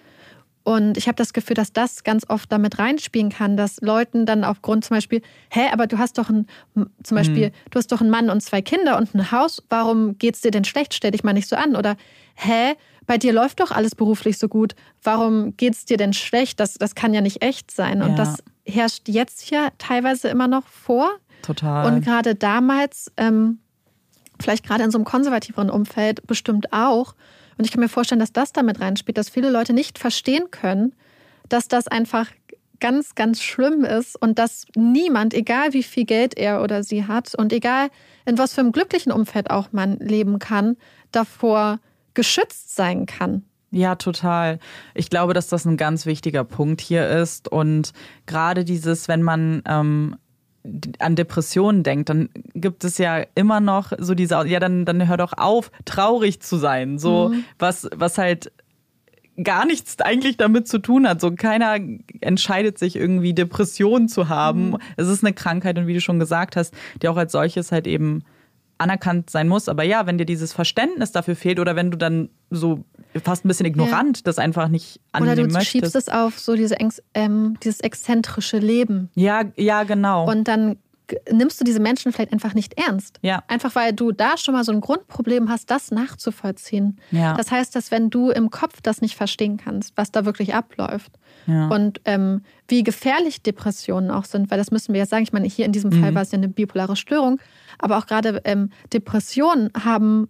Und ich habe das Gefühl, dass das ganz oft damit reinspielen kann, dass Leuten dann aufgrund zum Beispiel, hä, aber du hast doch ein, zum Beispiel, mhm. du hast doch einen Mann und zwei Kinder und ein Haus, warum geht's dir denn schlecht? Stell dich mal nicht so an. Oder, hä, bei dir läuft doch alles beruflich so gut, warum geht's dir denn schlecht? Das, das kann ja nicht echt sein. Und ja. das herrscht jetzt ja teilweise immer noch vor. Total. Und gerade damals, ähm, vielleicht gerade in so einem konservativeren Umfeld bestimmt auch. Und ich kann mir vorstellen, dass das damit reinspielt, dass viele Leute nicht verstehen können, dass das einfach ganz, ganz schlimm ist und dass niemand, egal wie viel Geld er oder sie hat und egal in was für einem glücklichen Umfeld auch man leben kann, davor geschützt sein kann. Ja, total. Ich glaube, dass das ein ganz wichtiger Punkt hier ist. Und gerade dieses, wenn man ähm, an Depressionen denkt, dann gibt es ja immer noch so diese, ja, dann, dann hör doch auf, traurig zu sein. So, mhm. was, was halt gar nichts eigentlich damit zu tun hat. So, keiner entscheidet sich irgendwie, Depressionen zu haben. Mhm. Es ist eine Krankheit und wie du schon gesagt hast, die auch als solches halt eben anerkannt sein muss. Aber ja, wenn dir dieses Verständnis dafür fehlt oder wenn du dann so fast ein bisschen ignorant ja. das einfach nicht annehmen möchtest. Oder du schiebst es auf so diese, ähm, dieses exzentrische Leben. Ja, ja, genau. Und dann nimmst du diese Menschen vielleicht einfach nicht ernst. Ja. Einfach weil du da schon mal so ein Grundproblem hast, das nachzuvollziehen. Ja. Das heißt, dass wenn du im Kopf das nicht verstehen kannst, was da wirklich abläuft ja. und ähm, wie gefährlich Depressionen auch sind, weil das müssen wir jetzt sagen, ich meine, hier in diesem mhm. Fall war es ja eine bipolare Störung, aber auch gerade ähm, Depressionen haben,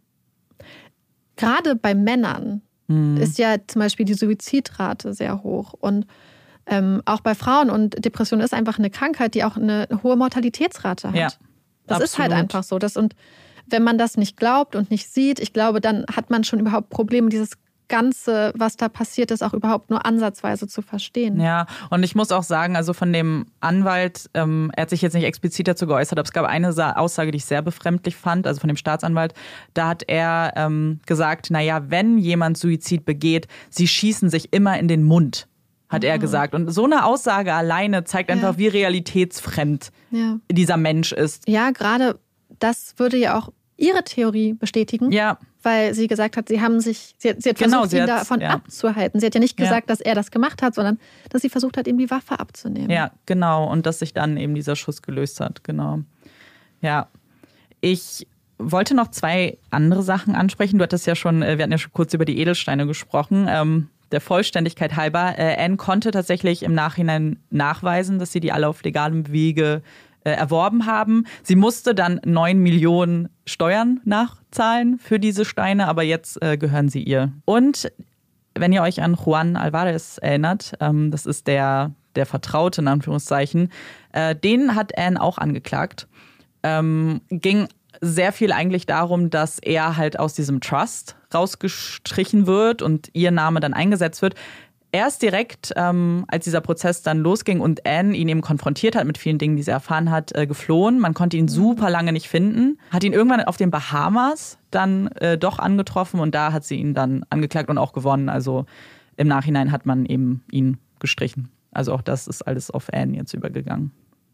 gerade bei Männern, mhm. ist ja zum Beispiel die Suizidrate sehr hoch und Ähm, auch bei Frauen. Und Depression ist einfach eine Krankheit, die auch eine hohe Mortalitätsrate hat. Ja, das absolut. Ist halt einfach so. Das, und wenn man das nicht glaubt und nicht sieht, ich glaube, dann hat man schon überhaupt Probleme, dieses Ganze, was da passiert ist, auch überhaupt nur ansatzweise zu verstehen. Ja, und ich muss auch sagen, also von dem Anwalt, ähm, er hat sich jetzt nicht explizit dazu geäußert, aber es gab eine Aussage, die ich sehr befremdlich fand, also von dem Staatsanwalt. Da hat er ähm, gesagt, naja, wenn jemand Suizid begeht, sie schießen sich immer in den Mund, hat mhm. er gesagt. Und so eine Aussage alleine zeigt einfach, ja. wie realitätsfremd ja. dieser Mensch ist. Ja, gerade das würde ja auch ihre Theorie bestätigen. Ja. Weil sie gesagt hat, sie haben sich, sie hat, sie hat genau, versucht, sie ihn davon ja. abzuhalten. Sie hat ja nicht gesagt, ja. dass er das gemacht hat, sondern dass sie versucht hat, ihm die Waffe abzunehmen. Ja, genau. Und dass sich dann eben dieser Schuss gelöst hat. Genau. Ja. Ich wollte noch zwei andere Sachen ansprechen. Du hattest ja schon, wir hatten ja schon kurz über die Edelsteine gesprochen. Ähm, der Vollständigkeit halber. Äh, Anne konnte tatsächlich im Nachhinein nachweisen, dass sie die alle auf legalem Wege erworben haben. Sie musste dann neun Millionen Steuern nachzahlen für diese Steine, aber jetzt äh, gehören sie ihr. Und wenn ihr euch an Juan Alvarez erinnert, ähm, das ist der, der Vertraute in Anführungszeichen, äh, den hat Anne auch angeklagt. Ähm, ging sehr viel eigentlich darum, dass er halt aus diesem Trust rausgestrichen wird und ihr Name dann eingesetzt wird. Erst direkt, ähm, als dieser Prozess dann losging und Anne ihn eben konfrontiert hat mit vielen Dingen, die sie erfahren hat, äh, geflohen. Man konnte ihn super lange nicht finden. Hat ihn irgendwann auf den Bahamas dann äh, doch angetroffen und da hat sie ihn dann angeklagt und auch gewonnen. Also im Nachhinein hat man eben ihn gestrichen. Also auch das ist alles auf Anne jetzt übergegangen.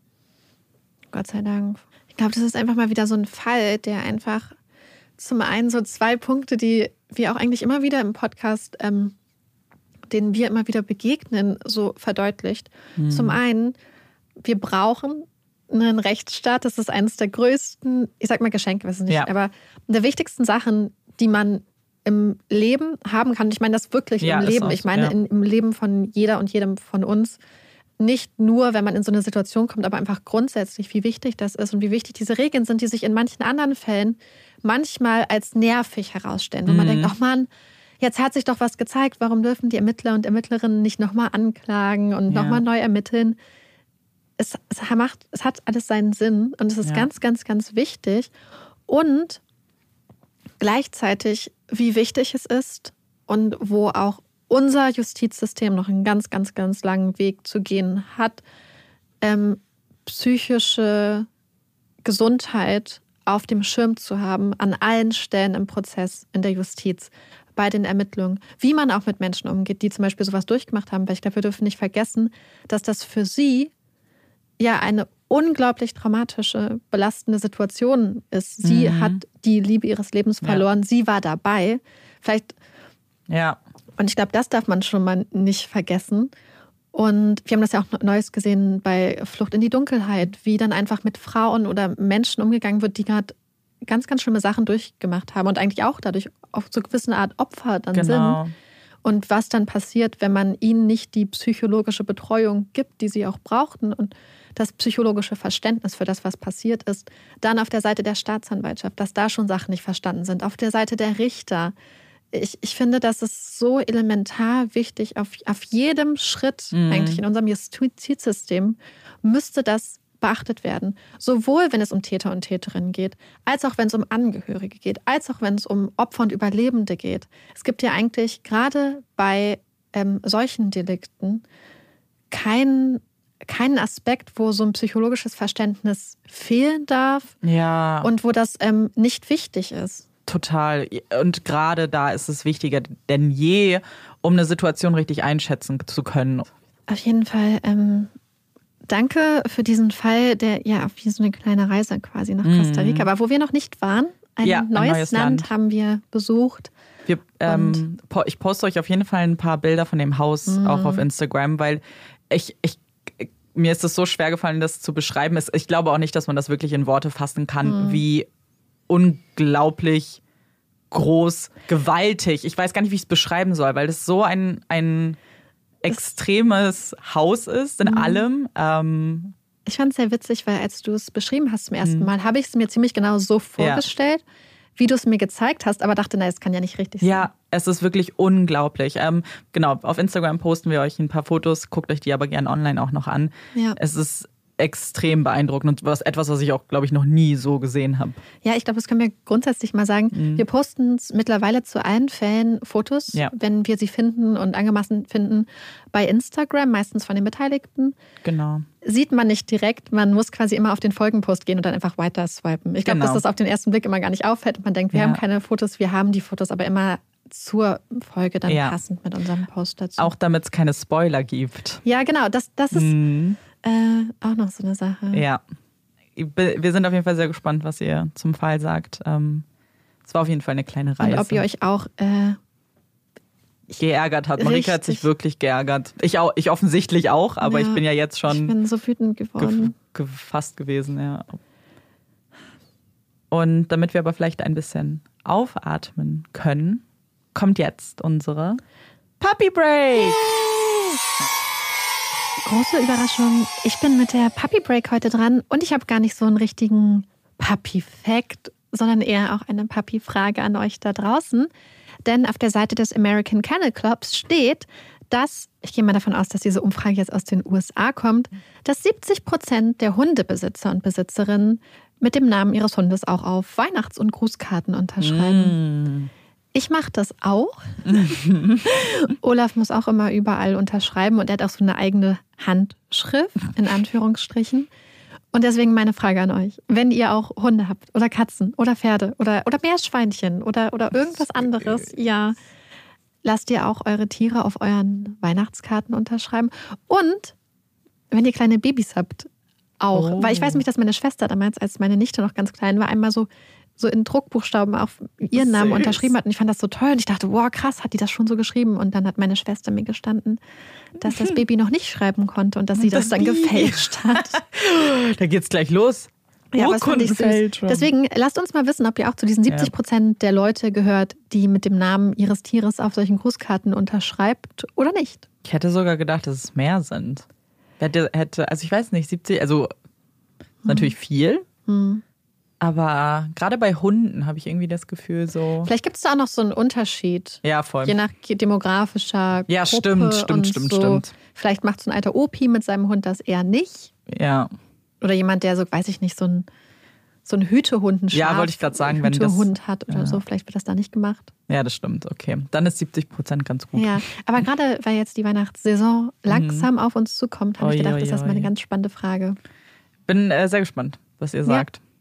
Gott sei Dank. Ich glaube, das ist einfach mal wieder so ein Fall, der einfach zum einen so zwei Punkte, die wir auch eigentlich immer wieder im Podcast ähm, denen wir immer wieder begegnen, so verdeutlicht. Mhm. Zum einen, wir brauchen einen Rechtsstaat. Das ist eines der größten, ich sag mal Geschenke, weiß ich nicht, ja. aber der wichtigsten Sachen, die man im Leben haben kann. Ich meine das wirklich ja, im Leben. Auch, ich meine ja. in, im Leben von jeder und jedem von uns. Nicht nur, wenn man in so eine Situation kommt, aber einfach grundsätzlich, wie wichtig das ist und wie wichtig diese Regeln sind, die sich in manchen anderen Fällen manchmal als nervig herausstellen. Wo mhm. man denkt, ach Mann, jetzt hat sich doch was gezeigt, warum dürfen die Ermittler und Ermittlerinnen nicht nochmal anklagen und ja. nochmal neu ermitteln? Es, es, macht, es hat alles seinen Sinn und es ist ja. ganz, ganz, ganz wichtig. Und gleichzeitig, wie wichtig es ist und wo auch unser Justizsystem noch einen ganz, ganz, ganz langen Weg zu gehen hat, ähm, psychische Gesundheit auf dem Schirm zu haben, an allen Stellen im Prozess, in der Justiz, bei den Ermittlungen, wie man auch mit Menschen umgeht, die zum Beispiel sowas durchgemacht haben. Weil ich glaube, wir dürfen nicht vergessen, dass das für sie ja eine unglaublich traumatische, belastende Situation ist. Sie mhm. hat die Liebe ihres Lebens verloren, ja. sie war dabei. Vielleicht, ja. und ich glaube, das darf man schon mal nicht vergessen. Und wir haben das ja auch Neues gesehen bei Flucht in die Dunkelheit, wie dann einfach mit Frauen oder Menschen umgegangen wird, die gerade ganz, ganz schlimme Sachen durchgemacht haben und eigentlich auch dadurch auf so gewisse Art Opfer dann genau. sind. Und was dann passiert, wenn man ihnen nicht die psychologische Betreuung gibt, die sie auch brauchten und das psychologische Verständnis für das, was passiert ist. Dann auf der Seite der Staatsanwaltschaft, dass da schon Sachen nicht verstanden sind. Auf der Seite der Richter. Ich, ich finde, das ist so elementar wichtig. Auf, auf jedem Schritt mhm. eigentlich in unserem Justizsystem müsste das beachtet werden. Sowohl, wenn es um Täter und Täterinnen geht, als auch, wenn es um Angehörige geht, als auch, wenn es um Opfer und Überlebende geht. Es gibt ja eigentlich gerade bei ähm, solchen Delikten keinen keinen Aspekt, wo so ein psychologisches Verständnis fehlen darf ja. und wo das ähm, nicht wichtig ist. Total. Und gerade da ist es wichtiger denn je, um eine Situation richtig einschätzen zu können. Auf jeden Fall ähm, danke für diesen Fall, der ja wie so eine kleine Reise quasi nach Costa Rica war, wo wir noch nicht waren. Ein, ja, neues, ein neues Land, Land haben wir besucht. Wir, ähm, ich poste euch auf jeden Fall ein paar Bilder von dem Haus mm. auch auf Instagram, weil ich, ich mir ist es so schwer gefallen, das zu beschreiben. Ich glaube auch nicht, dass man das wirklich in Worte fassen kann, mm. wie unglaublich groß, gewaltig. Ich weiß gar nicht, wie ich es beschreiben soll, weil das so ein, ein extremes Haus ist in mm. allem. Ähm, ich fand es sehr witzig, weil als du es beschrieben hast zum ersten mm. Mal, habe ich es mir ziemlich genau so vorgestellt. Ja. Wie du es mir gezeigt hast, aber dachte, nein, das kann ja nicht richtig sein. Ja, es ist wirklich unglaublich. Ähm, genau, auf Instagram posten wir euch ein paar Fotos, guckt euch die aber gerne online auch noch an. Ja. Es ist extrem beeindruckend und was, etwas, was ich auch, glaube ich, noch nie so gesehen habe. Ja, ich glaube, das können wir grundsätzlich mal sagen. Mhm. Wir posten mittlerweile zu allen Fällen Fotos, ja. wenn wir sie finden und angemassen finden, bei Instagram, meistens von den Beteiligten. Genau. Sieht man nicht direkt, man muss quasi immer auf den Folgenpost gehen und dann einfach weiter swipen. Ich glaube, genau. dass das auf den ersten Blick immer gar nicht auffällt. Man denkt, wir ja. haben keine Fotos, wir haben die Fotos, aber immer zur Folge dann ja. passend mit unserem Post dazu. Auch damit es keine Spoiler gibt. Ja, genau, das, das ist... Mhm. Äh, auch noch so eine Sache. Ja, wir sind auf jeden Fall sehr gespannt, was ihr zum Fall sagt. Ähm, es war auf jeden Fall eine kleine Reise. Und ob ihr euch auch äh, geärgert habt. Marika hat sich wirklich geärgert. Ich, auch, ich offensichtlich auch, aber ja, ich bin ja jetzt schon ich bin so wütend geworden. Ge- gefasst gewesen, ja. Und damit wir aber vielleicht ein bisschen aufatmen können, kommt jetzt unsere Puppy Break. Große Überraschung, ich bin mit der Puppy Break heute dran und ich habe gar nicht so einen richtigen Puppy-Fact, sondern eher auch eine Puppy-Frage an euch da draußen. Denn auf der Seite des American Kennel Clubs steht, dass, ich gehe mal davon aus, dass diese Umfrage jetzt aus den U S A kommt, dass siebzig Prozent der Hundebesitzer und Besitzerinnen mit dem Namen ihres Hundes auch auf Weihnachts- und Grußkarten unterschreiben. Mm. Ich mache das auch. Olaf muss auch immer überall unterschreiben und er hat auch so eine eigene Handschrift, in Anführungsstrichen. Und deswegen meine Frage an euch. Wenn ihr auch Hunde habt oder Katzen oder Pferde oder, oder Meerschweinchen oder, oder irgendwas anderes, ja, lasst ihr auch eure Tiere auf euren Weihnachtskarten unterschreiben. Und wenn ihr kleine Babys habt, auch. Oh. Weil ich weiß nämlich, dass meine Schwester damals, als meine Nichte noch ganz klein war, einmal so so in Druckbuchstaben auf ihren Namen Süß. unterschrieben hat. Und ich fand das so toll. Und ich dachte, wow, krass, hat die das schon so geschrieben? Und dann hat meine Schwester mir gestanden, dass das Baby noch nicht schreiben konnte und dass sie das, das dann gefälscht hat. Da geht's gleich los. Ja, aber das fand ich süß. Deswegen lasst uns mal wissen, ob ihr auch zu diesen siebzig Prozent der Leute gehört, die mit dem Namen ihres Tieres auf solchen Grußkarten unterschreibt oder nicht. Ich hätte sogar gedacht, dass es mehr sind. Hätte, hätte, also ich weiß nicht, siebzig, also hm. natürlich viel. Hm. Aber gerade bei Hunden habe ich irgendwie das Gefühl so... Vielleicht gibt es da auch noch so einen Unterschied. Ja, voll. Je nach demografischer ja, Gruppe. stimmt, stimmt, und stimmt, so. stimmt. Vielleicht macht so ein alter Opi mit seinem Hund das eher nicht. Ja. Oder jemand, der so, weiß ich nicht, so ein, so ein Hütehund, ein Schaf, ja, wollte ich gerade sagen, wenn das Hütehund hat oder ja. so. Vielleicht wird das da nicht gemacht. Ja, das stimmt. Okay. Dann ist siebzig Prozent ganz gut. Ja, aber gerade weil jetzt die Weihnachtssaison langsam mhm. auf uns zukommt, habe ich gedacht, oi, oi, ist das mal eine ganz spannende Frage. Bin äh, sehr gespannt, was ihr sagt. Ja.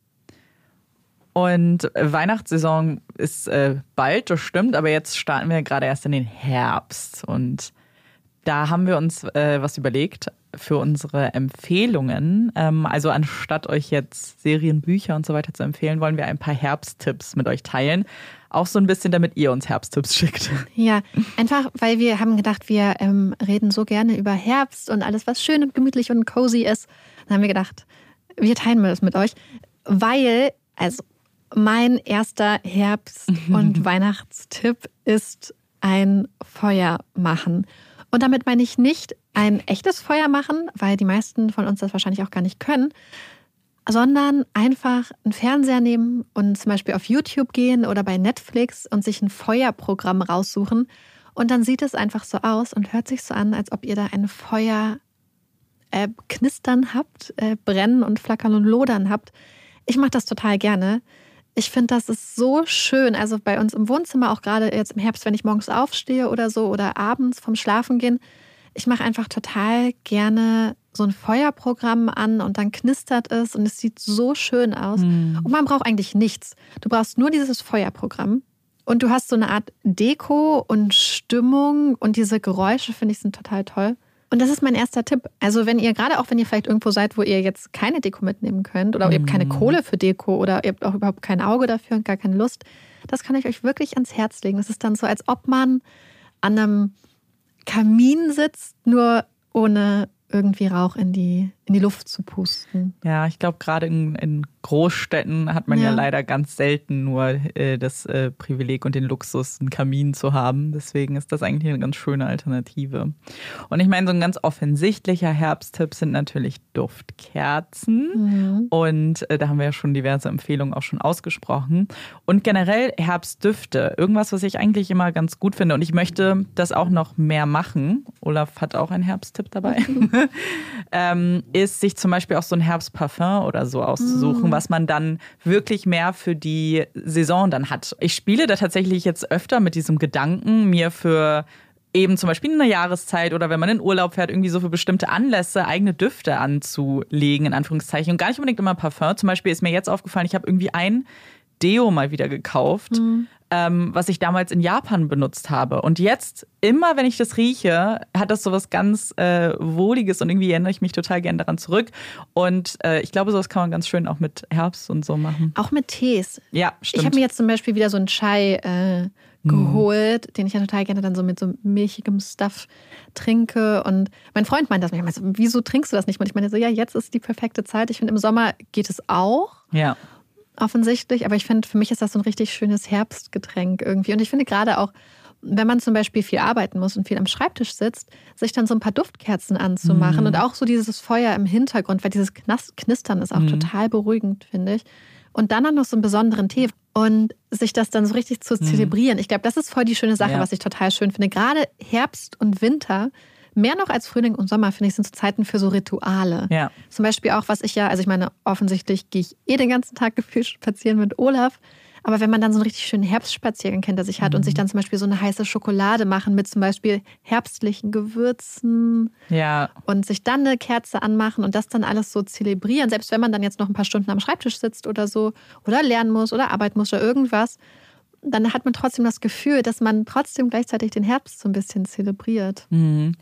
Und Weihnachtssaison ist äh, bald, das stimmt, aber jetzt starten wir gerade erst in den Herbst. Und da haben wir uns äh, was überlegt für unsere Empfehlungen. Ähm, also anstatt euch jetzt Serien, Bücher und so weiter zu empfehlen, wollen wir ein paar Herbsttipps mit euch teilen. Auch so ein bisschen, damit ihr uns Herbsttipps schickt. Ja, einfach, weil wir haben gedacht, wir ähm, reden so gerne über Herbst und alles, was schön und gemütlich und cozy ist. Dann haben wir gedacht, wir teilen das mit euch, weil, also mein erster Herbst- und Weihnachtstipp ist ein Feuer machen. Und damit meine ich nicht ein echtes Feuer machen, weil die meisten von uns das wahrscheinlich auch gar nicht können, sondern einfach einen Fernseher nehmen und zum Beispiel auf YouTube gehen oder bei Netflix und sich ein Feuerprogramm raussuchen. Und dann sieht es einfach so aus und hört sich so an, als ob ihr da ein Feuer äh, knistern habt, äh, brennen und flackern und lodern habt. Ich mache das total gerne. Ich finde, das ist so schön. Also bei uns im Wohnzimmer, auch gerade jetzt im Herbst, wenn ich morgens aufstehe oder so oder abends vom Schlafengehen. Ich mache einfach total gerne so ein Feuerprogramm an und dann knistert es und es sieht so schön aus. Mm. Und man braucht eigentlich nichts. Du brauchst nur dieses Feuerprogramm und du hast so eine Art Deko und Stimmung und diese Geräusche, finde ich, sind total toll. Und das ist mein erster Tipp. Also wenn ihr, gerade auch wenn ihr vielleicht irgendwo seid, wo ihr jetzt keine Deko mitnehmen könnt oder ihr habt keine Kohle für Deko oder ihr habt auch überhaupt kein Auge dafür und gar keine Lust, das kann ich euch wirklich ans Herz legen. Das ist dann so, als ob man an einem Kamin sitzt, nur ohne irgendwie Rauch in die, in die Luft zu pusten. Ja, ich glaube, gerade in, in Großstädten hat man ja, ja leider ganz selten nur äh, das äh, Privileg und den Luxus, einen Kamin zu haben. Deswegen ist das eigentlich eine ganz schöne Alternative. Und ich meine, so ein ganz offensichtlicher Herbsttipp sind natürlich Duftkerzen. Mhm. Und äh, da haben wir ja schon diverse Empfehlungen auch schon ausgesprochen. Und generell Herbstdüfte. Irgendwas, was ich eigentlich immer ganz gut finde. Und ich möchte das auch noch mehr machen. Olaf hat auch einen Herbsttipp dabei. ähm, ist, sich zum Beispiel auch so ein Herbstparfum oder so auszusuchen, mm. was man dann wirklich mehr für die Saison dann hat. Ich spiele da tatsächlich jetzt öfter mit diesem Gedanken, mir für eben zum Beispiel in einer Jahreszeit oder wenn man in Urlaub fährt, irgendwie so für bestimmte Anlässe eigene Düfte anzulegen, in Anführungszeichen. Und gar nicht unbedingt immer Parfum. Zum Beispiel ist mir jetzt aufgefallen, ich habe irgendwie ein Deo mal wieder gekauft, mhm. ähm, was ich damals in Japan benutzt habe. Und jetzt, immer wenn ich das rieche, hat das so was ganz äh, Wohliges und irgendwie erinnere ich mich total gerne daran zurück. Und äh, ich glaube, sowas kann man ganz schön auch mit Herbst und so machen. Auch mit Tees. Ja, stimmt. Ich habe mir jetzt zum Beispiel wieder so einen Chai äh, geholt, mhm. den ich ja total gerne dann so mit so milchigem Stuff trinke. Und mein Freund meint das manchmal so, wieso trinkst du das nicht? Und ich meine so, ja, jetzt ist die perfekte Zeit. Ich finde, im Sommer geht es auch. Ja. Offensichtlich, aber ich finde, für mich ist das so ein richtig schönes Herbstgetränk irgendwie. Und ich finde gerade auch, wenn man zum Beispiel viel arbeiten muss und viel am Schreibtisch sitzt, sich dann so ein paar Duftkerzen anzumachen mhm. und auch so dieses Feuer im Hintergrund, weil dieses Knistern ist auch mhm. total beruhigend, finde ich. Und dann auch noch so einen besonderen Tee und sich das dann so richtig zu zelebrieren. Ich glaube, das ist voll die schöne Sache, ja. was ich total schön finde. Gerade Herbst und Winter, mehr noch als Frühling und Sommer, finde ich, sind so Zeiten für so Rituale. Ja. Zum Beispiel auch, was ich ja, also ich meine, offensichtlich gehe ich eh den ganzen Tag gefühlt spazieren mit Olaf. Aber wenn man dann so einen richtig schönen Herbstspaziergang hinter sich hat mhm. und sich dann zum Beispiel so eine heiße Schokolade machen mit zum Beispiel herbstlichen Gewürzen ja. und sich dann eine Kerze anmachen und das dann alles so zelebrieren, selbst wenn man dann jetzt noch ein paar Stunden am Schreibtisch sitzt oder so oder lernen muss oder arbeiten muss oder irgendwas, dann hat man trotzdem das Gefühl, dass man trotzdem gleichzeitig den Herbst so ein bisschen zelebriert. Mhm.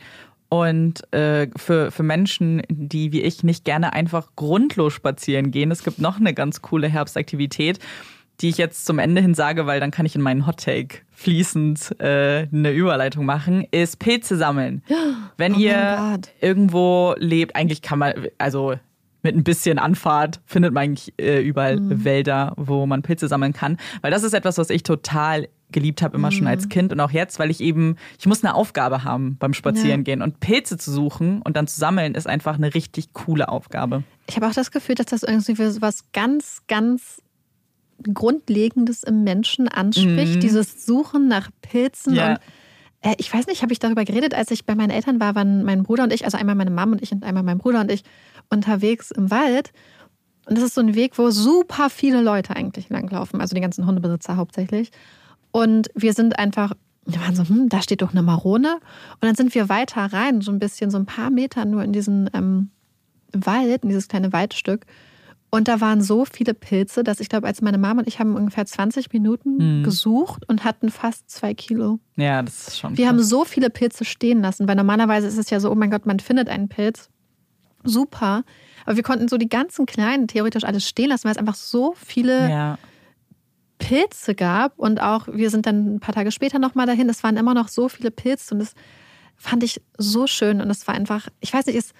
Und äh, für, für Menschen, die wie ich nicht gerne einfach grundlos spazieren gehen, es gibt noch eine ganz coole Herbstaktivität, die ich jetzt zum Ende hin sage, weil dann kann ich in meinen Hottake fließend äh, eine Überleitung machen, ist Pilze sammeln. Wenn oh ihr irgendwo lebt, eigentlich kann man, also mit ein bisschen Anfahrt findet man eigentlich äh, überall mhm. Wälder, wo man Pilze sammeln kann. Weil das ist etwas, was ich total geliebt habe, immer mhm. schon als Kind und auch jetzt, weil ich eben, ich muss eine Aufgabe haben beim Spazierengehen. Ja. Und Pilze zu suchen und dann zu sammeln, ist einfach eine richtig coole Aufgabe. Ich habe auch das Gefühl, dass das irgendwie so was ganz, ganz Grundlegendes im Menschen anspricht. Mhm. Dieses Suchen nach Pilzen ja. und äh, ich weiß nicht, habe ich darüber geredet, als ich bei meinen Eltern war, waren mein Bruder und ich, also einmal meine Mom und ich und einmal mein Bruder und ich unterwegs im Wald. Und das ist so ein Weg, wo super viele Leute eigentlich langlaufen, also die ganzen Hundebesitzer hauptsächlich. Und wir sind einfach, wir waren so, hm, da steht doch eine Marone. Und dann sind wir weiter rein, so ein bisschen, so ein paar Meter nur in diesen ähm, Wald, in dieses kleine Waldstück. Und da waren so viele Pilze, dass ich glaube, als meine Mama und ich haben ungefähr zwanzig Minuten mhm. gesucht und hatten fast zwei Kilo. Ja, das ist schon Wir krass. haben so viele Pilze stehen lassen, weil normalerweise ist es ja so, oh mein Gott, man findet einen Pilz. Super. Aber wir konnten so die ganzen kleinen theoretisch alles stehen lassen, weil es einfach so viele ja. Pilze gab. Und auch, wir sind dann ein paar Tage später nochmal dahin. Es waren immer noch so viele Pilze und das fand ich so schön. Und es war einfach, ich weiß nicht, es,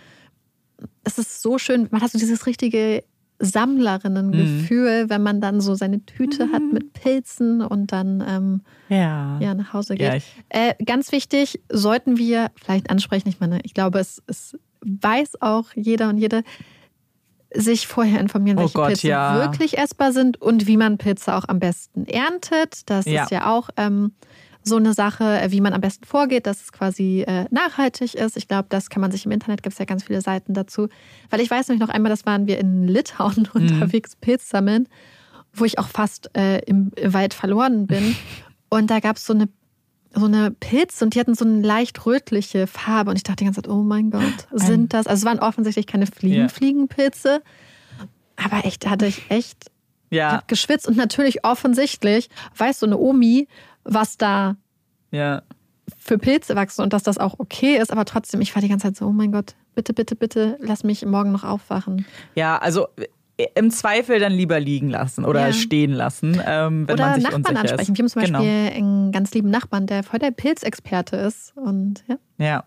es ist so schön. Man hat so dieses richtige Sammlerinnengefühl, mhm. wenn man dann so seine Tüte mhm. hat mit Pilzen und dann ähm, ja. Ja, nach Hause geht. Ja, ich äh, ganz wichtig, sollten wir vielleicht ansprechen, ich meine, ich glaube, es, es weiß auch jeder und jede, sich vorher informieren, welche oh Gott, Pilze ja. wirklich essbar sind und wie man Pilze auch am besten erntet. Das ja. ist ja auch ähm, so eine Sache, wie man am besten vorgeht, dass es quasi äh, nachhaltig ist. Ich glaube, das kann man sich im Internet, gibt es ja ganz viele Seiten dazu. Weil ich weiß nämlich noch einmal, das waren wir in Litauen mhm. unterwegs Pilz sammeln, wo ich auch fast äh, im Wald verloren bin. Und da gab es so eine, so eine Pilze und die hatten so eine leicht rötliche Farbe. Und ich dachte die ganze Zeit, oh mein Gott, sind das... Also es waren offensichtlich keine Fliegen, yeah. Fliegenpilze. Aber echt, da hatte ich echt ja. hab geschwitzt. Und natürlich offensichtlich weiß so eine Omi, was da ja. für Pilze wachsen und dass das auch okay ist. Aber trotzdem, ich war die ganze Zeit so, oh mein Gott, bitte, bitte, bitte, lass mich morgen noch aufwachen. Ja, also im Zweifel dann lieber liegen lassen oder ja. stehen lassen, ähm, wenn oder man sich Nachbarn unsicher ansprechen. ist. Wir haben zum genau. Beispiel einen ganz lieben Nachbarn, der voll der Pilzexperte ist. Und ja. Ja.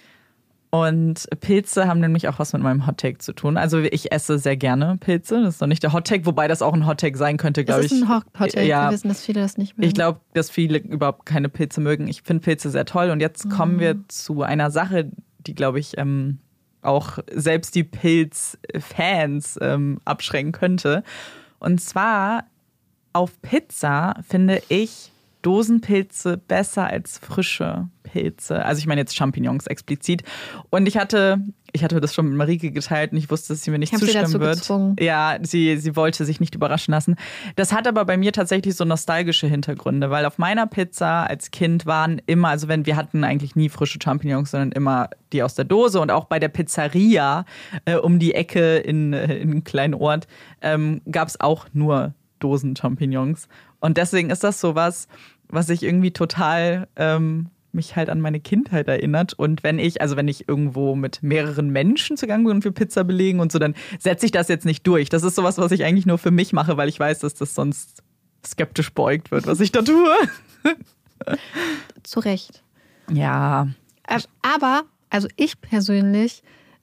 Und Pilze haben nämlich auch was mit meinem Hottake zu tun. Also ich esse sehr gerne Pilze. Das ist noch nicht der Hottake, wobei das auch ein Hottake sein könnte, glaube ich. Das ist ein Hottake. Ja, wir wissen, dass viele das nicht mögen. Ich glaube, dass viele überhaupt keine Pilze mögen. Ich finde Pilze sehr toll. Und jetzt mhm. kommen wir zu einer Sache, die, glaube ich, ähm, auch selbst die Pilzfans ähm, abschrecken könnte. Und zwar auf Pizza finde ich Dosenpilze besser als frische Pilze. Also ich meine jetzt Champignons explizit. Und ich hatte, ich hatte das schon mit Marike geteilt und ich wusste, dass sie mir nicht ich zustimmen sie dazu wird. Gezwungen. Ja, sie, sie wollte sich nicht überraschen lassen. Das hat aber bei mir tatsächlich so nostalgische Hintergründe, weil auf meiner Pizza als Kind waren immer, also wenn wir hatten eigentlich nie frische Champignons, sondern immer die aus der Dose. Und auch bei der Pizzeria äh, um die Ecke in, äh, in einem kleinen Ort ähm, gab es auch nur Dosen-Champignons. Und deswegen ist das sowas, was ich irgendwie total ähm, mich halt an meine Kindheit erinnert. Und wenn ich, also wenn ich irgendwo mit mehreren Menschen zugange bin für Pizza belegen und so, dann setze ich das jetzt nicht durch. Das ist sowas, was ich eigentlich nur für mich mache, weil ich weiß, dass das sonst skeptisch beäugt wird, was ich da tue. Zu Recht. Ja. Aber, also ich persönlich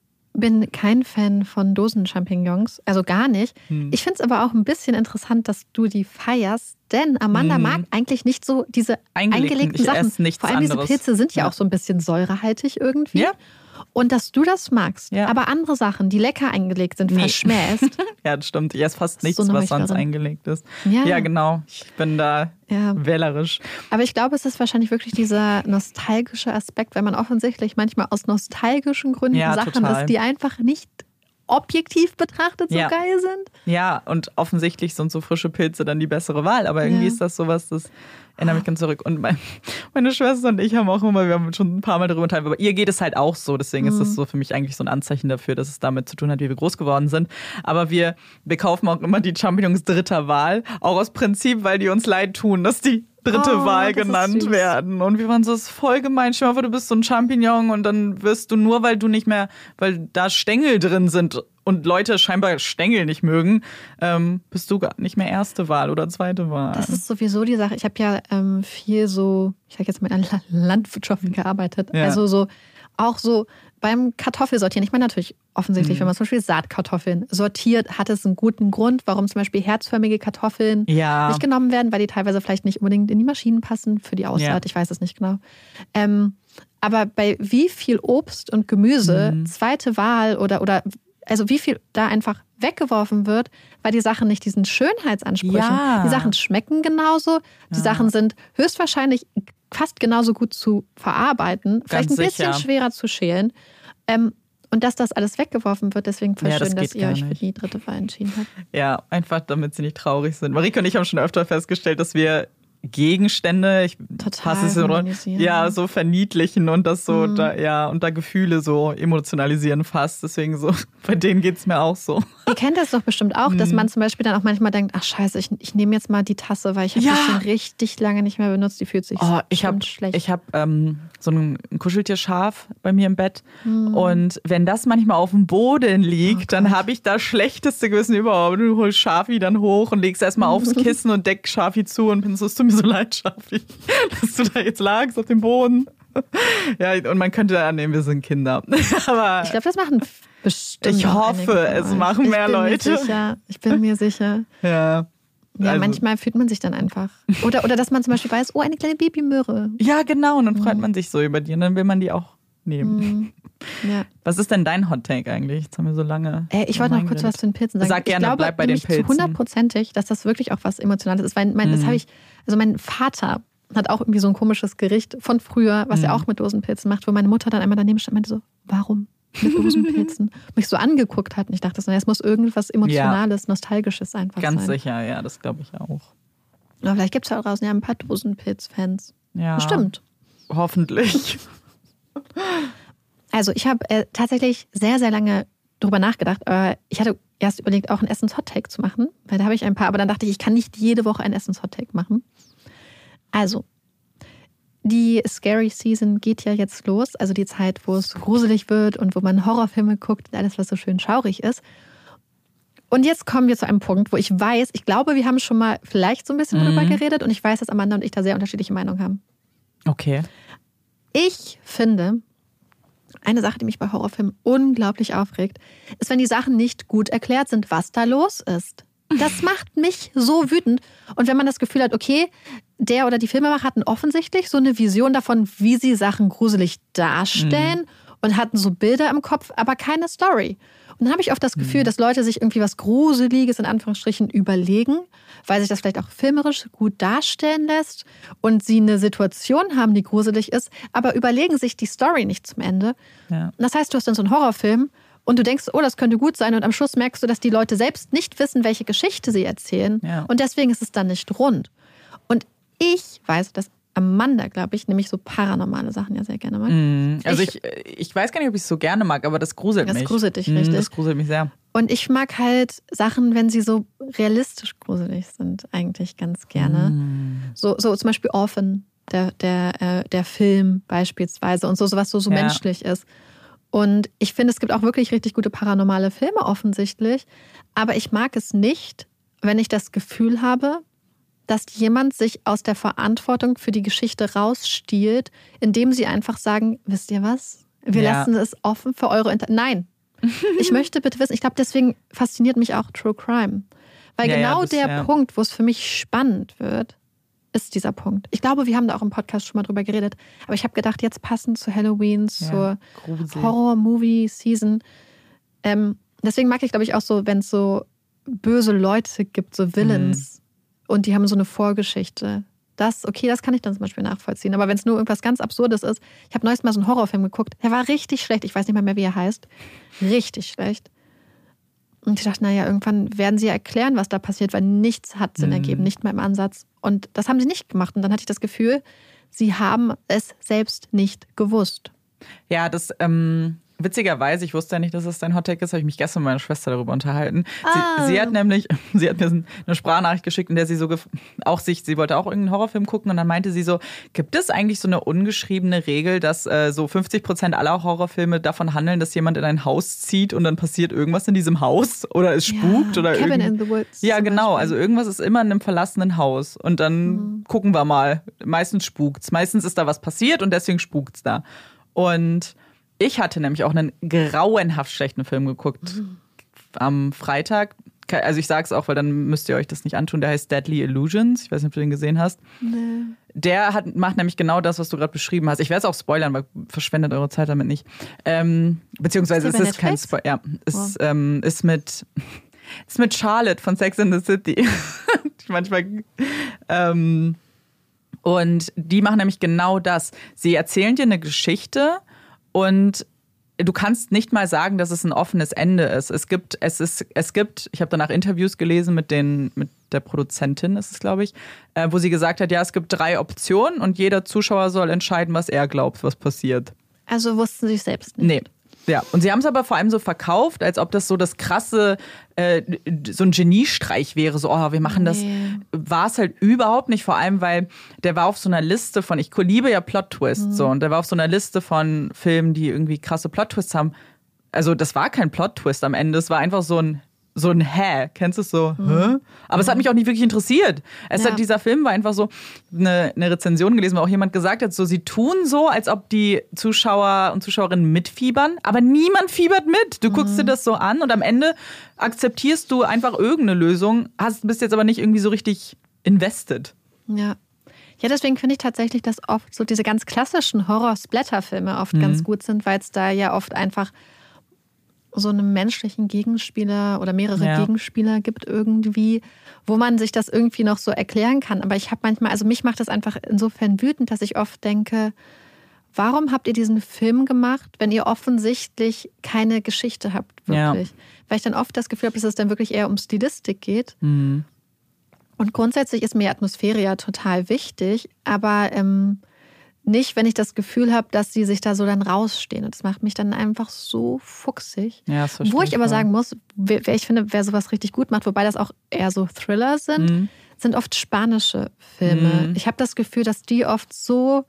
bin kein Fan von Dosen-Champignons, also gar nicht. Hm. Ich finde es aber auch ein bisschen interessant, dass du die feierst, denn Amanda hm. mag eigentlich nicht so diese eingelegten, eingelegten Sachen. Vor allem anderes. Diese Pilze sind ja, ja auch so ein bisschen säurehaltig irgendwie. Ja. Und dass du das magst. Ja. Aber andere Sachen, die lecker eingelegt sind, nee. verschmähst. Ja, das stimmt. Ich esse fast nichts, so was sonst eingelegt ist. Ja. ja, genau. Ich bin da ja. wählerisch. Aber ich glaube, es ist wahrscheinlich wirklich dieser nostalgische Aspekt, weil man offensichtlich manchmal aus nostalgischen Gründen ja, Sachen total. isst, die einfach nicht objektiv betrachtet so ja. geil sind. Ja, und offensichtlich sind so frische Pilze dann die bessere Wahl. Aber irgendwie ja. ist das sowas, das erinnert mich ganz zurück. Und mein, meine Schwester und ich haben auch immer, wir haben schon ein paar Mal darüber geteilt, aber ihr geht es halt auch so. Deswegen mhm. ist das so für mich eigentlich so ein Anzeichen dafür, dass es damit zu tun hat, wie wir groß geworden sind. Aber wir, wir kaufen auch immer die Champignons dritter Wahl. Auch aus Prinzip, weil die uns leid tun, dass die dritte oh, Wahl genannt werden. Und wir waren so, das ist voll gemein. Stell dir mal vor, du bist so ein Champignon und dann wirst du nur, weil du nicht mehr, weil da Stängel drin sind und Leute scheinbar Stängel nicht mögen, ähm, bist du gar nicht mehr erste Wahl oder zweite Wahl. Das ist sowieso die Sache. Ich habe ja ähm, viel so, ich sag jetzt mal an Landwirtschaften gearbeitet. Ja. Also so, auch so beim Kartoffelsortieren. Ich meine natürlich offensichtlich, mhm. wenn man zum Beispiel Saatkartoffeln sortiert, hat es einen guten Grund, warum zum Beispiel herzförmige Kartoffeln ja. nicht genommen werden, weil die teilweise vielleicht nicht unbedingt in die Maschinen passen für die Aussaat. Ja. Ich weiß es nicht genau. Ähm, aber bei wie viel Obst und Gemüse, mhm. zweite Wahl oder, oder also wie viel da einfach weggeworfen wird, weil die Sachen nicht diesen Schönheitsansprüchen, ja. die Sachen schmecken genauso, die ja. Sachen sind höchstwahrscheinlich fast genauso gut zu verarbeiten, vielleicht Ganz ein bisschen sicher. schwerer zu schälen. Ähm, und dass das alles weggeworfen wird, deswegen voll ja, schön, das dass ihr euch nicht. für die dritte Wahl entschieden habt. Ja, einfach damit sie nicht traurig sind. Marike und ich haben schon öfter festgestellt, dass wir Gegenstände, ich total so, ja, so verniedlichen und das so, mhm. da, ja, und da Gefühle so emotionalisieren fast. Deswegen so, bei denen geht's mir auch so. Ihr kennt das doch bestimmt auch, mhm. dass man zum Beispiel dann auch manchmal denkt, ach scheiße, ich, ich nehme jetzt mal die Tasse, weil ich habe ja. die schon richtig lange nicht mehr benutzt, die fühlt sich oh, ich hab, schlecht. Ich habe ähm, so ein Kuscheltier-Schaf bei mir im Bett mhm. und wenn das manchmal auf dem Boden liegt, oh dann habe ich das schlechteste Gewissen überhaupt. Du holst Schafi dann hoch und legst erstmal aufs Kissen und deck Schafi zu und bin so, es tut mir so leid, Schafi, dass du da jetzt lagst auf dem Boden. Ja, und man könnte annehmen, wir sind Kinder. Aber ich glaube, das machen bestimmt. Ich hoffe, es machen mehr ich bin Leute. Mir sicher. Ich bin mir sicher. Ja. Ja, also. manchmal fühlt man sich dann einfach. Oder, oder dass man zum Beispiel weiß, oh, eine kleine Babymöhre. Ja, genau. Und dann freut man sich so über die und dann will man die auch nehmen. Mhm. Ja. Was ist denn dein Hot Take eigentlich? Jetzt haben wir so lange. Äh, ich wollte noch kurz was zu den Pilzen sagen. Sag gerne, ich glaube, bleib bei den Pilzen. Zu hundertprozentig, dass das wirklich auch was Emotionales ist. Weil mein, das habe ich, also mein Vater hat auch irgendwie so ein komisches Gericht von früher, was mhm. er auch mit Dosenpilzen macht, wo meine Mutter dann einmal daneben stand und meinte so, warum mit Dosenpilzen? mich so angeguckt hat und ich dachte, es muss irgendwas Emotionales, ja. Nostalgisches einfach Ganz sein. Ganz sicher, ja, das glaube ich auch. Aber vielleicht gibt es ja draußen ja ein paar Dosenpilz-Fans. Ja. Bestimmt. Hoffentlich. Also ich habe äh, tatsächlich sehr, sehr lange drüber nachgedacht. Äh, ich hatte erst überlegt, auch einen Essens-Hot-Take zu machen, weil da habe ich ein paar, aber dann dachte ich, ich kann nicht jede Woche einen Essens-Hot-Take machen. Also, die Scary Season geht ja jetzt los, also die Zeit, wo es gruselig wird und wo man Horrorfilme guckt und alles, was so schön schaurig ist. Und jetzt kommen wir zu einem Punkt, wo ich weiß, ich glaube, wir haben schon mal vielleicht so ein bisschen mhm. drüber geredet und ich weiß, dass Amanda und ich da sehr unterschiedliche Meinungen haben. Okay. Ich finde, eine Sache, die mich bei Horrorfilmen unglaublich aufregt, ist, wenn die Sachen nicht gut erklärt sind, was da los ist. Das macht mich so wütend. Und wenn man das Gefühl hat, okay, der oder die Filmemacher hatten offensichtlich so eine Vision davon, wie sie Sachen gruselig darstellen. Mhm. und hatten so Bilder im Kopf, aber keine Story. Und dann habe ich oft das Gefühl, mhm. dass Leute sich irgendwie was Gruseliges in Anführungsstrichen überlegen, weil sich das vielleicht auch filmerisch gut darstellen lässt und sie eine Situation haben, die gruselig ist, aber überlegen sich die Story nicht zum Ende. Ja. Und das heißt, du hast dann so einen Horrorfilm und du denkst, oh, das könnte gut sein und am Schluss merkst du, dass die Leute selbst nicht wissen, welche Geschichte sie erzählen ja. und deswegen ist es dann nicht rund. Und ich weiß, dass Amanda, glaube ich, nämlich so paranormale Sachen ja sehr gerne mag. Mm, also ich, ich, ich weiß gar nicht, ob ich es so gerne mag, aber das gruselt das mich. Das gruselt dich, mm, richtig. Das gruselt mich sehr. Und ich mag halt Sachen, wenn sie so realistisch gruselig sind, eigentlich ganz gerne. Mm. So, so zum Beispiel Orphan, der, der, äh, der Film beispielsweise und so, so was so, so ja. menschlich ist. Und ich finde, es gibt auch wirklich richtig gute paranormale Filme offensichtlich, aber ich mag es nicht, wenn ich das Gefühl habe, dass jemand sich aus der Verantwortung für die Geschichte rausstiehlt, indem sie einfach sagen, wisst ihr was? Wir ja. lassen es offen für eure Inter... Nein. Ich möchte bitte wissen, ich glaube, deswegen fasziniert mich auch True Crime. Weil ja, genau ja, das, der ja. Punkt, wo es für mich spannend wird, ist dieser Punkt. Ich glaube, wir haben da auch im Podcast schon mal drüber geredet, aber ich habe gedacht, jetzt passend zu Halloween, zur ja, Horror-Movie-Season. Ähm, deswegen mag ich, glaube ich, auch so, wenn es so böse Leute gibt, so Villains, mhm. und die haben so eine Vorgeschichte. Das, okay, das kann ich dann zum Beispiel nachvollziehen. Aber wenn es nur irgendwas ganz Absurdes ist, ich habe neulich mal so einen Horrorfilm geguckt, der war richtig schlecht. Ich weiß nicht mal mehr, wie er heißt. Richtig schlecht. Und ich dachte, naja, irgendwann werden sie ja erklären, was da passiert, weil nichts hat Sinn mhm. ergeben, nicht mal im Ansatz. Und das haben sie nicht gemacht. Und dann hatte ich das Gefühl, sie haben es selbst nicht gewusst. Ja, das, ähm, witzigerweise, ich wusste ja nicht, dass es dein Hottake ist, habe ich mich gestern mit meiner Schwester darüber unterhalten. Ah. Sie, sie hat nämlich, sie hat mir eine Sprachnachricht geschickt, in der sie so gef- auch sich, sie wollte auch irgendeinen Horrorfilm gucken und dann meinte sie so, gibt es eigentlich so eine ungeschriebene Regel, dass äh, so fünfzig Prozent aller Horrorfilme davon handeln, dass jemand in ein Haus zieht und dann passiert irgendwas in diesem Haus oder es spukt ja, oder Cabin irgend- in the Woods. Ja, genau, also irgendwas ist immer in einem verlassenen Haus und dann mhm. gucken wir mal. Meistens spukt's. Meistens ist da was passiert und deswegen spukt's da. Und ich hatte nämlich auch einen grauenhaft schlechten Film geguckt mhm. am Freitag. Also ich sag's auch, weil dann müsst ihr euch das nicht antun. Der heißt Deadly Illusions. Ich weiß nicht, ob du den gesehen hast. Nee. Der hat, macht nämlich genau das, was du gerade beschrieben hast. Ich werde es auch spoilern, weil verschwendet eure Zeit damit nicht. Ähm, beziehungsweise ist es ist kein Spoiler. Ja, es wow. ähm, ist mit ist mit Charlotte von Sex and the City. Manchmal ähm, und die machen nämlich genau das. Sie erzählen dir eine Geschichte und du kannst nicht mal sagen, dass es ein offenes Ende ist. Es gibt, es ist, es gibt, ich habe danach Interviews gelesen mit den, mit der Produzentin, ist es, glaube ich, äh, wo sie gesagt hat, ja, es gibt drei Optionen und jeder Zuschauer soll entscheiden, was er glaubt, was passiert. Also wussten sie es selbst nicht. Nee. Ja, und sie haben es aber vor allem so verkauft, als ob das so das krasse, äh, so ein Geniestreich wäre, so, oh, wir machen das. Nee. War es halt überhaupt nicht, vor allem, weil der war auf so einer Liste von, ich liebe ja Plot-Twists, mhm. so, und der war auf so einer Liste von Filmen, die irgendwie krasse Plot-Twists haben. Also, das war kein Plot-Twist am Ende, es war einfach so ein, so ein Hä, kennst du es so? Mhm. Hä? Aber mhm. es hat mich auch nicht wirklich interessiert. Es ja. hat, dieser Film war einfach so, eine, eine Rezension gelesen, wo auch jemand gesagt hat, so, sie tun so, als ob die Zuschauer und Zuschauerinnen mitfiebern, aber niemand fiebert mit. Du mhm. guckst dir das so an und am Ende akzeptierst du einfach irgendeine Lösung, hast, bist jetzt aber nicht irgendwie so richtig invested. Ja. Ja, deswegen finde ich tatsächlich, dass oft so diese ganz klassischen Horror-Splatter-Filme oft mhm. ganz gut sind, weil es da ja oft einfach so einen menschlichen Gegenspieler oder mehrere ja. Gegenspieler gibt irgendwie, wo man sich das irgendwie noch so erklären kann. Aber ich habe manchmal, also mich macht das einfach insofern wütend, dass ich oft denke, warum habt ihr diesen Film gemacht, wenn ihr offensichtlich keine Geschichte habt, wirklich? Ja. Weil ich dann oft das Gefühl habe, dass es dann wirklich eher um Stilistik geht. Mhm. Und grundsätzlich ist mir Atmosphäre ja total wichtig, aber ähm, nicht, wenn ich das Gefühl habe, dass sie sich da so dann rausstehen. Und das macht mich dann einfach so fuchsig. Ja, das Wo ich aber sagen muss, wer, wer ich finde, wer sowas richtig gut macht, wobei das auch eher so Thriller sind, mhm. sind oft spanische Filme. Mhm. Ich habe das Gefühl, dass die oft so,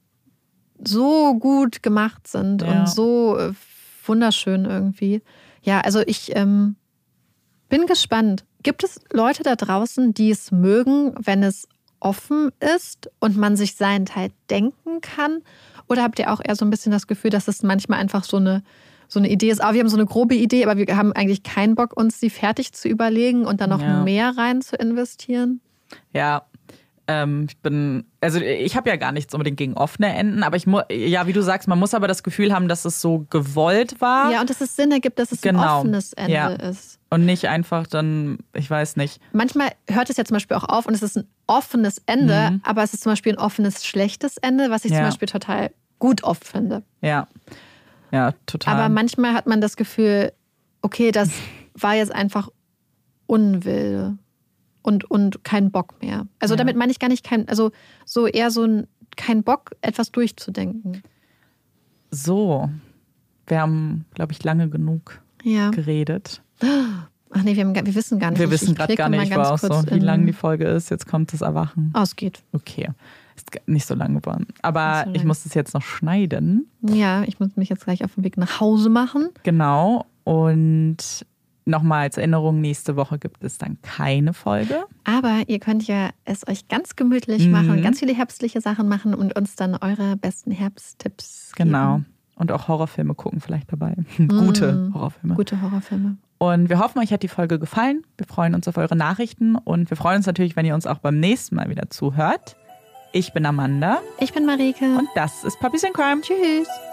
so gut gemacht sind ja. und so äh, wunderschön irgendwie. Ja, also ich ähm, bin gespannt. Gibt es Leute da draußen, die es mögen, wenn es offen ist und man sich seinen Teil denken kann? Oder habt ihr auch eher so ein bisschen das Gefühl, dass es manchmal einfach so eine, so eine Idee ist, ah, wir haben so eine grobe Idee, aber wir haben eigentlich keinen Bock, uns die fertig zu überlegen und dann noch ja. mehr rein zu investieren? Ja, Ähm, ich bin, also ich habe ja gar nichts unbedingt gegen offene Enden, aber ich muss, ja, wie du sagst, man muss aber das Gefühl haben, dass es so gewollt war. Ja, und dass es Sinn ergibt, dass es genau. ein offenes Ende ja. ist. Und nicht einfach dann, ich weiß nicht. Manchmal hört es ja zum Beispiel auch auf und es ist ein offenes Ende, mhm. aber es ist zum Beispiel ein offenes, schlechtes Ende, was ich ja. zum Beispiel total gut oft finde. Ja, ja, total. Aber manchmal hat man das Gefühl, okay, das war jetzt einfach Unwille. Und, und kein Bock mehr. Also ja. damit meine ich gar nicht kein, also so eher so ein kein Bock, etwas durchzudenken. So, wir haben, glaube ich, lange genug ja. geredet. Ach nee, wir, haben, wir wissen gar nicht. Wir wissen gerade gar nicht, war auch so, wie lang die Folge ist. Jetzt kommt das Erwachen. Oh, es geht. Okay, ist nicht so lang geworden. Aber so ich muss es jetzt noch schneiden. Ja, ich muss mich jetzt gleich auf den Weg nach Hause machen. Genau, und nochmal als Erinnerung, nächste Woche gibt es dann keine Folge. Aber ihr könnt ja es euch ganz gemütlich mhm. machen, ganz viele herbstliche Sachen machen und uns dann eure besten Herbsttipps geben. Genau. Und auch Horrorfilme gucken vielleicht dabei. Gute mhm. Horrorfilme. Gute Horrorfilme. Und wir hoffen, euch hat die Folge gefallen. Wir freuen uns auf eure Nachrichten und wir freuen uns natürlich, wenn ihr uns auch beim nächsten Mal wieder zuhört. Ich bin Amanda. Ich bin Marike. Und das ist Puppies in Crime. Tschüss.